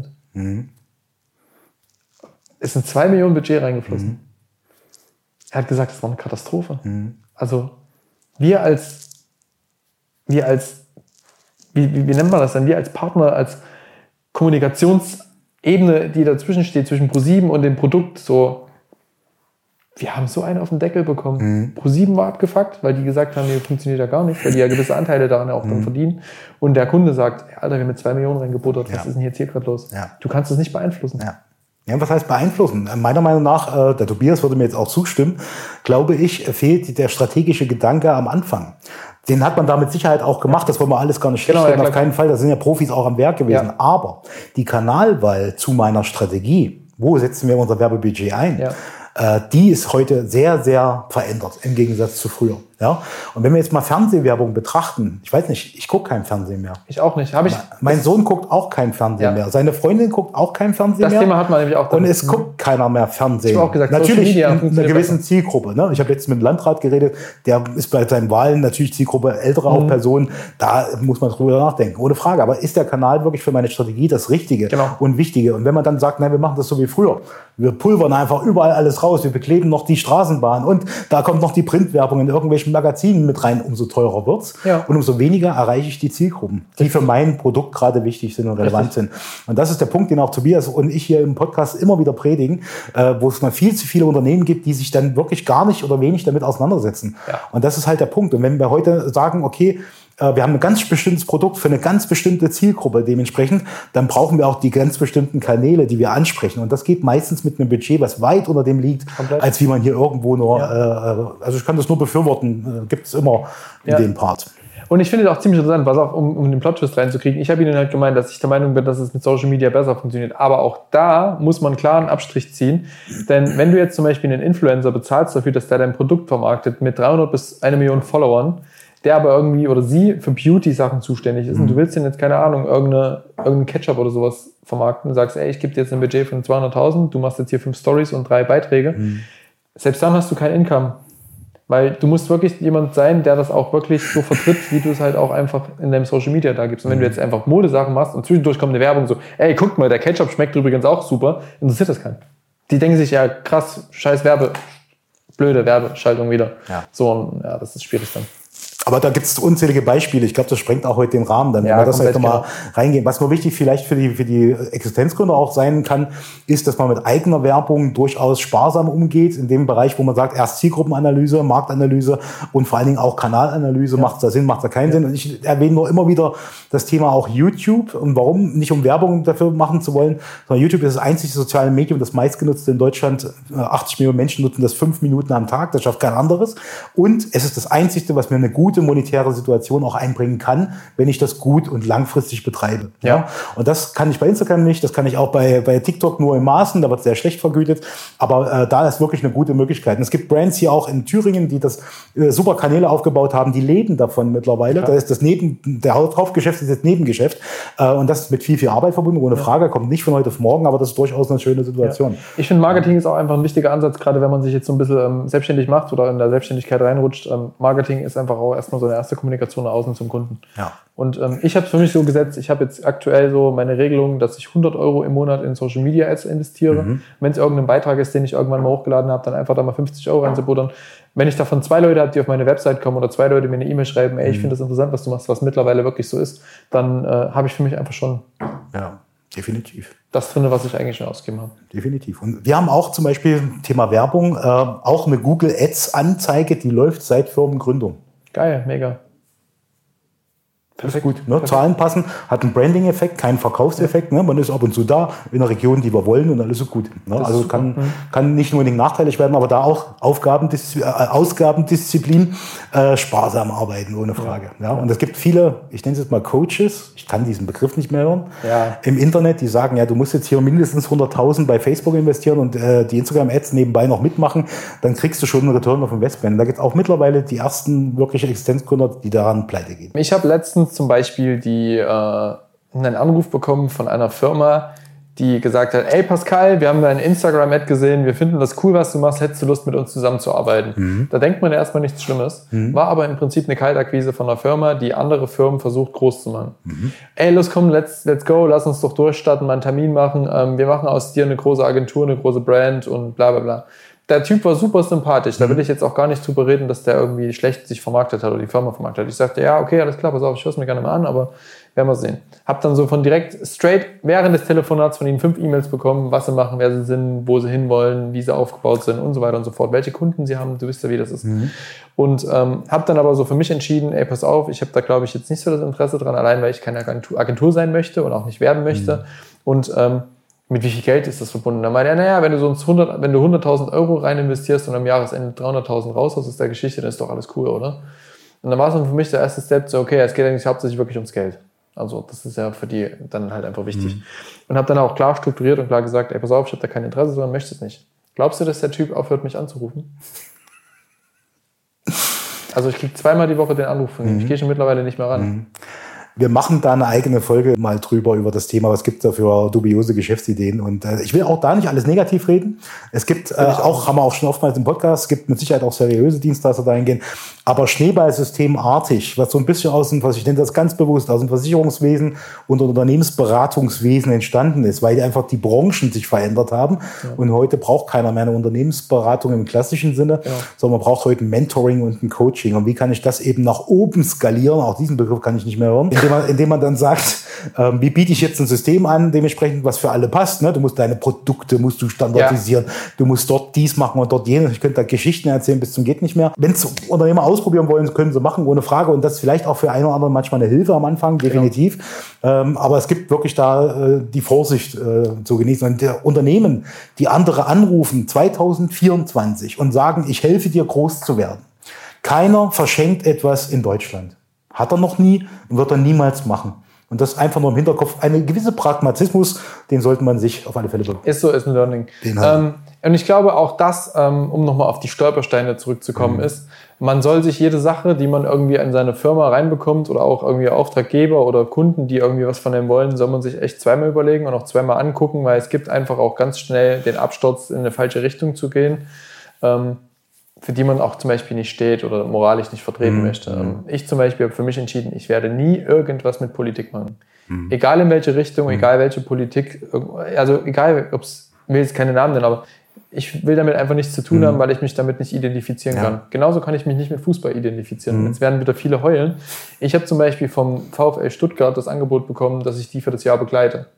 A: Es sind 2 Millionen Budget reingeflossen. Er hat gesagt, das war eine Katastrophe. Also wir als wie nennt man das denn? Wir als Partner, als Kommunikationsebene, die dazwischen steht, zwischen ProSieben und dem Produkt, so, wir haben so einen auf den Deckel bekommen. ProSieben war abgefuckt, weil die gesagt haben, nee, funktioniert ja gar nicht, weil die ja gewisse Anteile daran auch dann verdienen. Und der Kunde sagt, Alter, wir haben mit 2 Millionen reingebuttert, was ist denn jetzt hier gerade los? Du kannst es nicht beeinflussen.
B: Ja, was heißt beeinflussen? Meiner Meinung nach, der Tobias würde mir jetzt auch zustimmen, glaube ich, fehlt der strategische Gedanke am Anfang. Den hat man da mit Sicherheit auch gemacht, das wollen wir alles gar nicht schlecht reden, auf keinen Fall, da sind ja Profis auch am Werk gewesen. Aber die Kanalwahl zu meiner Strategie, wo setzen wir unser Werbebudget ein, die ist heute sehr, sehr verändert im Gegensatz zu früher. Ja? Und wenn wir jetzt mal Fernsehwerbung betrachten, ich weiß nicht, ich gucke kein Fernsehen mehr.
A: Ich auch nicht.
B: Mein Sohn guckt auch kein Fernsehen mehr. Seine Freundin guckt auch kein Fernsehen mehr.
A: Das Thema hat man nämlich auch.
B: Und es guckt keiner mehr Fernsehen.
A: Ich habe auch gesagt,
B: natürlich in einer gewissen Zielgruppe. Ne? Ich habe letztens mit einem Landrat geredet, der ist bei seinen Wahlen natürlich Zielgruppe ältere auch Personen. Da muss man drüber nachdenken, ohne Frage. Aber ist der Kanal wirklich für meine Strategie das Richtige und Wichtige? Und wenn man dann sagt, nein, wir machen das so wie früher. Wir pulvern einfach überall alles raus. Wir bekleben noch die Straßenbahn und da kommt noch die Printwerbung in irgendwelchen Magazinen mit rein, umso teurer wird's. Und umso weniger erreiche ich die Zielgruppen, die für mein Produkt gerade wichtig sind und relevant sind. Und das ist der Punkt, den auch Tobias und ich hier im Podcast immer wieder predigen, wo es mal viel zu viele Unternehmen gibt, die sich dann wirklich gar nicht oder wenig damit auseinandersetzen. Und das ist halt der Punkt. Und wenn wir heute sagen, okay, wir haben ein ganz bestimmtes Produkt für eine ganz bestimmte Zielgruppe dementsprechend, dann brauchen wir auch die ganz bestimmten Kanäle, die wir ansprechen. Und das geht meistens mit einem Budget, was weit unter dem liegt, als wie man hier irgendwo nur, also ich kann das nur befürworten, gibt es immer in dem Part.
A: Und ich finde es auch ziemlich interessant, was auch, um den Plot-Twist reinzukriegen. Ich habe Ihnen halt gemeint, dass ich der Meinung bin, dass es mit Social Media besser funktioniert. Aber auch da muss man klar einen Abstrich ziehen. Denn wenn du jetzt zum Beispiel einen Influencer bezahlst dafür, dass der dein Produkt vermarktet mit 300 bis 1 Million Followern, der aber irgendwie oder sie für Beauty-Sachen zuständig ist und du willst denn jetzt, keine Ahnung, irgendeinen Ketchup oder sowas vermarkten und sagst, ey, ich gebe dir jetzt ein Budget von 200.000, du machst jetzt hier 5 Stories und 3 Beiträge. Selbst dann hast du kein Income. Weil du musst wirklich jemand sein, der das auch wirklich so vertritt, wie du es halt auch einfach in deinem Social Media da gibst. Und wenn du jetzt einfach Modesachen machst und zwischendurch kommt eine Werbung so, ey, guck mal, der Ketchup schmeckt übrigens auch super, interessiert das keinen. Die denken sich, ja krass, scheiß blöde Werbeschaltung wieder. So, und das ist schwierig dann.
B: Aber da gibt es unzählige Beispiele. Ich glaube, das sprengt auch heute den Rahmen. Dann, wenn wir das halt nochmal reingehen. Was mir wichtig vielleicht für die Existenzgründer auch sein kann, ist, dass man mit eigener Werbung durchaus sparsam umgeht. In dem Bereich, wo man sagt, erst Zielgruppenanalyse, Marktanalyse und vor allen Dingen auch Kanalanalyse. Macht es da Sinn, macht es da keinen Sinn? Und ich erwähne nur immer wieder das Thema auch YouTube. Und warum? Nicht um Werbung dafür machen zu wollen, sondern YouTube ist das einzige soziale Medium, das meistgenutzte in Deutschland. 80 Millionen Menschen nutzen das 5 Minuten am Tag. Das schafft kein anderes. Und es ist das einzige, was mir eine gute monetäre Situation auch einbringen kann, wenn ich das gut und langfristig betreibe. Ja. Und das kann ich bei Instagram nicht, das kann ich auch bei TikTok nur in Maßen, da wird sehr schlecht vergütet, aber da ist wirklich eine gute Möglichkeit. Und es gibt Brands hier auch in Thüringen, die das super Kanäle aufgebaut haben, die leben davon mittlerweile. Da ist der Hauptgeschäft ist jetzt Nebengeschäft und das ist mit viel Arbeit verbunden, ohne Frage, kommt nicht von heute auf morgen, aber das ist durchaus eine schöne Situation. Ja.
A: Ich finde, Marketing ist auch einfach ein wichtiger Ansatz, gerade wenn man sich jetzt so ein bisschen selbstständig macht oder in der Selbstständigkeit reinrutscht. Marketing ist einfach auch erstmal so eine erste Kommunikation nach außen zum Kunden. Ja. Und ich habe es für mich so gesetzt, ich habe jetzt aktuell so meine Regelung, dass ich 100 € im Monat in Social Media Ads investiere. Wenn es irgendein Beitrag ist, den ich irgendwann mal hochgeladen habe, dann einfach da mal 50 € reinzubuttern. Wenn ich davon 2 Leute habe, die auf meine Website kommen oder 2 Leute mir eine E-Mail schreiben, ey, ich finde das interessant, was du machst, was mittlerweile wirklich so ist, dann habe ich für mich einfach schon...
B: Ja. Definitiv.
A: Das finde, was ich eigentlich schon ausgegeben habe.
B: Definitiv. Und wir haben auch zum Beispiel Thema Werbung, auch eine Google Ads Anzeige, die läuft seit Firmengründung.
A: Geil, mega.
B: Perfekt. Ist gut. Ne? Zahlen passen, hat einen Branding-Effekt, keinen Verkaufseffekt. Ne? Man ist ab und zu da in einer Region, die wir wollen und alles ist gut. Ne? Also kann nicht nur nachteilig werden, aber da auch Ausgabendisziplin, sparsam arbeiten, ohne Frage. Ja. Und es gibt viele, ich nenne es jetzt mal Coaches, ich kann diesen Begriff nicht mehr hören, im Internet, die sagen, ja, du musst jetzt hier mindestens 100.000 bei Facebook investieren und die Instagram-Ads nebenbei noch mitmachen, dann kriegst du schon einen Return of Investment. Da gibt es auch mittlerweile die ersten wirkliche Existenzgründer, die daran pleite gehen.
A: Ich habe letztens zum Beispiel einen Anruf bekommen von einer Firma, die gesagt hat, ey Pascal, wir haben dein Instagram-Ad gesehen, wir finden das cool, was du machst, hättest du Lust, mit uns zusammenzuarbeiten? Da denkt man ja erstmal nichts Schlimmes, war aber im Prinzip eine Kaltakquise von einer Firma, die andere Firmen versucht groß zu machen. Ey, los komm, let's go, lass uns doch durchstarten, mal einen Termin machen, wir machen aus dir eine große Agentur, eine große Brand und bla bla bla. Der Typ war super sympathisch, da will ich jetzt auch gar nicht drüber reden, dass der irgendwie schlecht sich vermarktet hat oder die Firma vermarktet hat. Ich sagte, ja, okay, alles klar, pass auf, ich höre es mir gerne mal an, aber werden wir sehen. Hab dann so von direkt straight während des Telefonats von ihnen 5 E-Mails bekommen, was sie machen, wer sie sind, wo sie hinwollen, wie sie aufgebaut sind und so weiter und so fort, welche Kunden sie haben, du wisst ja, wie das ist. Und habe dann aber so für mich entschieden, ey, pass auf, ich habe da, glaube ich, jetzt nicht so das Interesse dran, allein weil ich keine Agentur sein möchte und auch nicht werden möchte. Und mit wie viel Geld ist das verbunden? Dann meinte er, naja, wenn du 100.000 € rein investierst und am Jahresende 300.000 raus aus der Geschichte, dann ist doch alles cool, oder? Und dann war es dann für mich der erste Step, so okay, es geht eigentlich hauptsächlich wirklich ums Geld. Also das ist ja für die dann halt einfach wichtig. Und habe dann auch klar strukturiert und klar gesagt, ey, pass auf, ich habe da kein Interesse, sondern möchte es nicht. Glaubst du, dass der Typ aufhört, mich anzurufen? Also ich kriege 2-mal die Woche den Anruf von ihm. Ich gehe schon mittlerweile nicht mehr ran.
B: Wir machen da eine eigene Folge mal drüber über das Thema, was gibt es da für dubiose Geschäftsideen. Und ich will auch da nicht alles negativ reden. Es gibt auch, haben wir auch schon oftmals im Podcast, es gibt mit Sicherheit auch seriöse Dienstleister da hingehen. Aber Schneeballsystemartig, was so ein bisschen was ich nenne das ganz bewusst, aus dem Versicherungswesen und Unternehmensberatungswesen entstanden ist, weil einfach die Branchen sich verändert haben. Ja. Und heute braucht keiner mehr eine Unternehmensberatung im klassischen Sinne, sondern man braucht heute ein Mentoring und ein Coaching. Und wie kann ich das eben nach oben skalieren? Auch diesen Begriff kann ich nicht mehr hören. Indem man dann sagt, wie biete ich jetzt ein System an, dementsprechend, was für alle passt. Ne? Du musst deine Produkte standardisieren. Du musst dort dies machen und dort jenes. Ich könnte da Geschichten erzählen bis zum geht nicht mehr. Wenn es Unternehmer ausprobieren wollen, können sie machen, ohne Frage. Und das ist vielleicht auch für einen oder anderen manchmal eine Hilfe am Anfang, definitiv. Aber es gibt wirklich da die Vorsicht zu genießen. Und Unternehmen, die andere anrufen 2024 und sagen, ich helfe dir groß zu werden. Keiner verschenkt etwas in Deutschland. Hat er noch nie und wird er niemals machen. Und das einfach nur im Hinterkopf. Eine gewisse Pragmatismus, den sollte man sich auf alle Fälle bewahren.
A: Ist so, ist ein Learning. Und ich glaube auch das, um nochmal auf die Stolpersteine zurückzukommen, ist, man soll sich jede Sache, die man irgendwie in seine Firma reinbekommt oder auch irgendwie Auftraggeber oder Kunden, die irgendwie was von einem wollen, soll man sich echt 2-mal überlegen und auch 2-mal angucken, weil es gibt einfach auch ganz schnell den Absturz, in eine falsche Richtung zu gehen. Für die man auch zum Beispiel nicht steht oder moralisch nicht vertreten möchte. Ich zum Beispiel habe für mich entschieden, ich werde nie irgendwas mit Politik machen. Egal in welche Richtung, egal welche Politik, also egal, ich will jetzt keine Namen nennen, aber ich will damit einfach nichts zu tun haben, weil ich mich damit nicht identifizieren kann. Genauso kann ich mich nicht mit Fußball identifizieren. Jetzt werden wieder viele heulen. Ich habe zum Beispiel vom VfL Stuttgart das Angebot bekommen, dass ich die für das Jahr begleite.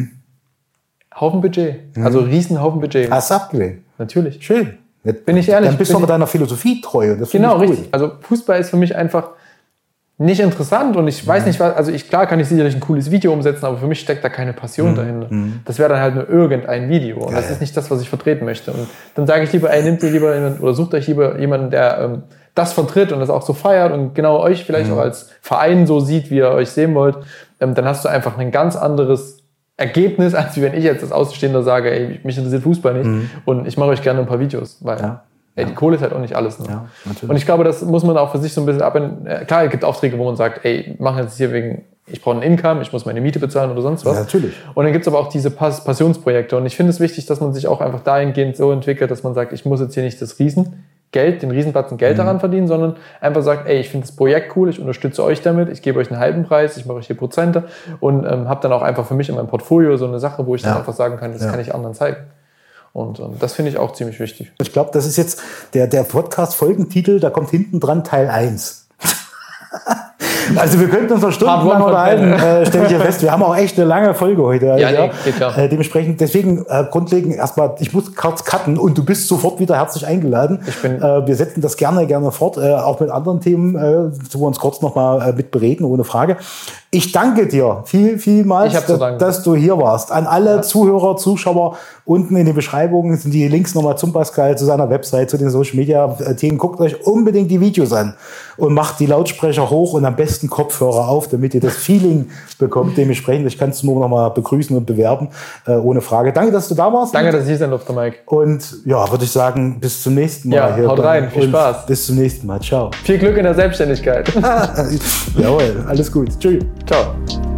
A: Haufen Budget. Also riesen Haufen Budget.
B: Hast du abgelehnt?
A: Natürlich.
B: Schön.
A: Bin ich ehrlich.
B: Dann bist du aber deiner Philosophie treu. Und das
A: genau, richtig. Also Fußball ist für mich einfach nicht interessant und ich weiß nicht, was, also klar kann ich sicherlich ein cooles Video umsetzen, aber für mich steckt da keine Passion dahinter. Das wäre dann halt nur irgendein Video und das ist nicht das, was ich vertreten möchte. Und dann sage ich lieber, nehmt ihr lieber jemanden oder sucht euch lieber jemanden, der das vertritt und das auch so feiert und genau euch vielleicht auch als Verein so sieht, wie ihr euch sehen wollt. Dann hast du einfach ein ganz anderes Ergebnis, als wenn ich jetzt als Außenstehender sage, ey, mich interessiert Fußball nicht und ich mache euch gerne ein paar Videos, weil die Kohle ist halt auch nicht alles. Ne? Ja, und ich glaube, das muss man auch für sich so ein bisschen klar, es gibt Aufträge, wo man sagt, ey, ich mache jetzt hier wegen, ich brauche ein Income, ich muss meine Miete bezahlen oder sonst was.
B: Ja, natürlich.
A: Und dann gibt es aber auch diese Passionsprojekte. Und ich finde es wichtig, dass man sich auch einfach dahingehend so entwickelt, dass man sagt, ich muss jetzt hier nicht den Riesenbatzen Geld daran verdienen, sondern einfach sagt, ey, ich finde das Projekt cool, ich unterstütze euch damit, ich gebe euch einen halben Preis, ich mache euch hier Prozente und habe dann auch einfach für mich in meinem Portfolio so eine Sache, wo ich dann einfach sagen kann, das kann ich anderen zeigen. Und das finde ich auch ziemlich wichtig.
B: Ich glaube, das ist jetzt der Podcast-Folgentitel, da kommt hinten dran Teil 1. Also wir könnten uns noch stundenlang unterhalten, stelle ich ja fest. Wir haben auch echt eine lange Folge heute.
A: Geht klar.
B: Dementsprechend, deswegen grundlegend erstmal, ich muss kurz cutten und du bist sofort wieder herzlich eingeladen. Wir setzen das gerne fort, auch mit anderen Themen, wo wir uns kurz nochmal mit bereden, ohne Frage. Ich danke dir vielmals, dass du hier warst. An alle Zuhörer, Zuschauer, unten in den Beschreibungen sind die Links nochmal zum Pascal, zu seiner Website, zu den Social-Media-Themen. Guckt euch unbedingt die Videos an und macht die Lautsprecher hoch und am besten Kopfhörer auf, damit ihr das Feeling bekommt. Dementsprechend, ich kann es nur nochmal begrüßen und bewerben, ohne Frage. Danke, dass du da warst.
A: Danke, dass ich hier sein durfte, Mike.
B: Und ja, würde ich sagen, bis zum nächsten Mal.
A: Ja, haut rein, viel Spaß.
B: Bis zum nächsten Mal, ciao.
A: Viel Glück in der Selbstständigkeit.
B: Jawohl, alles gut. Tschüss.
A: Ciao.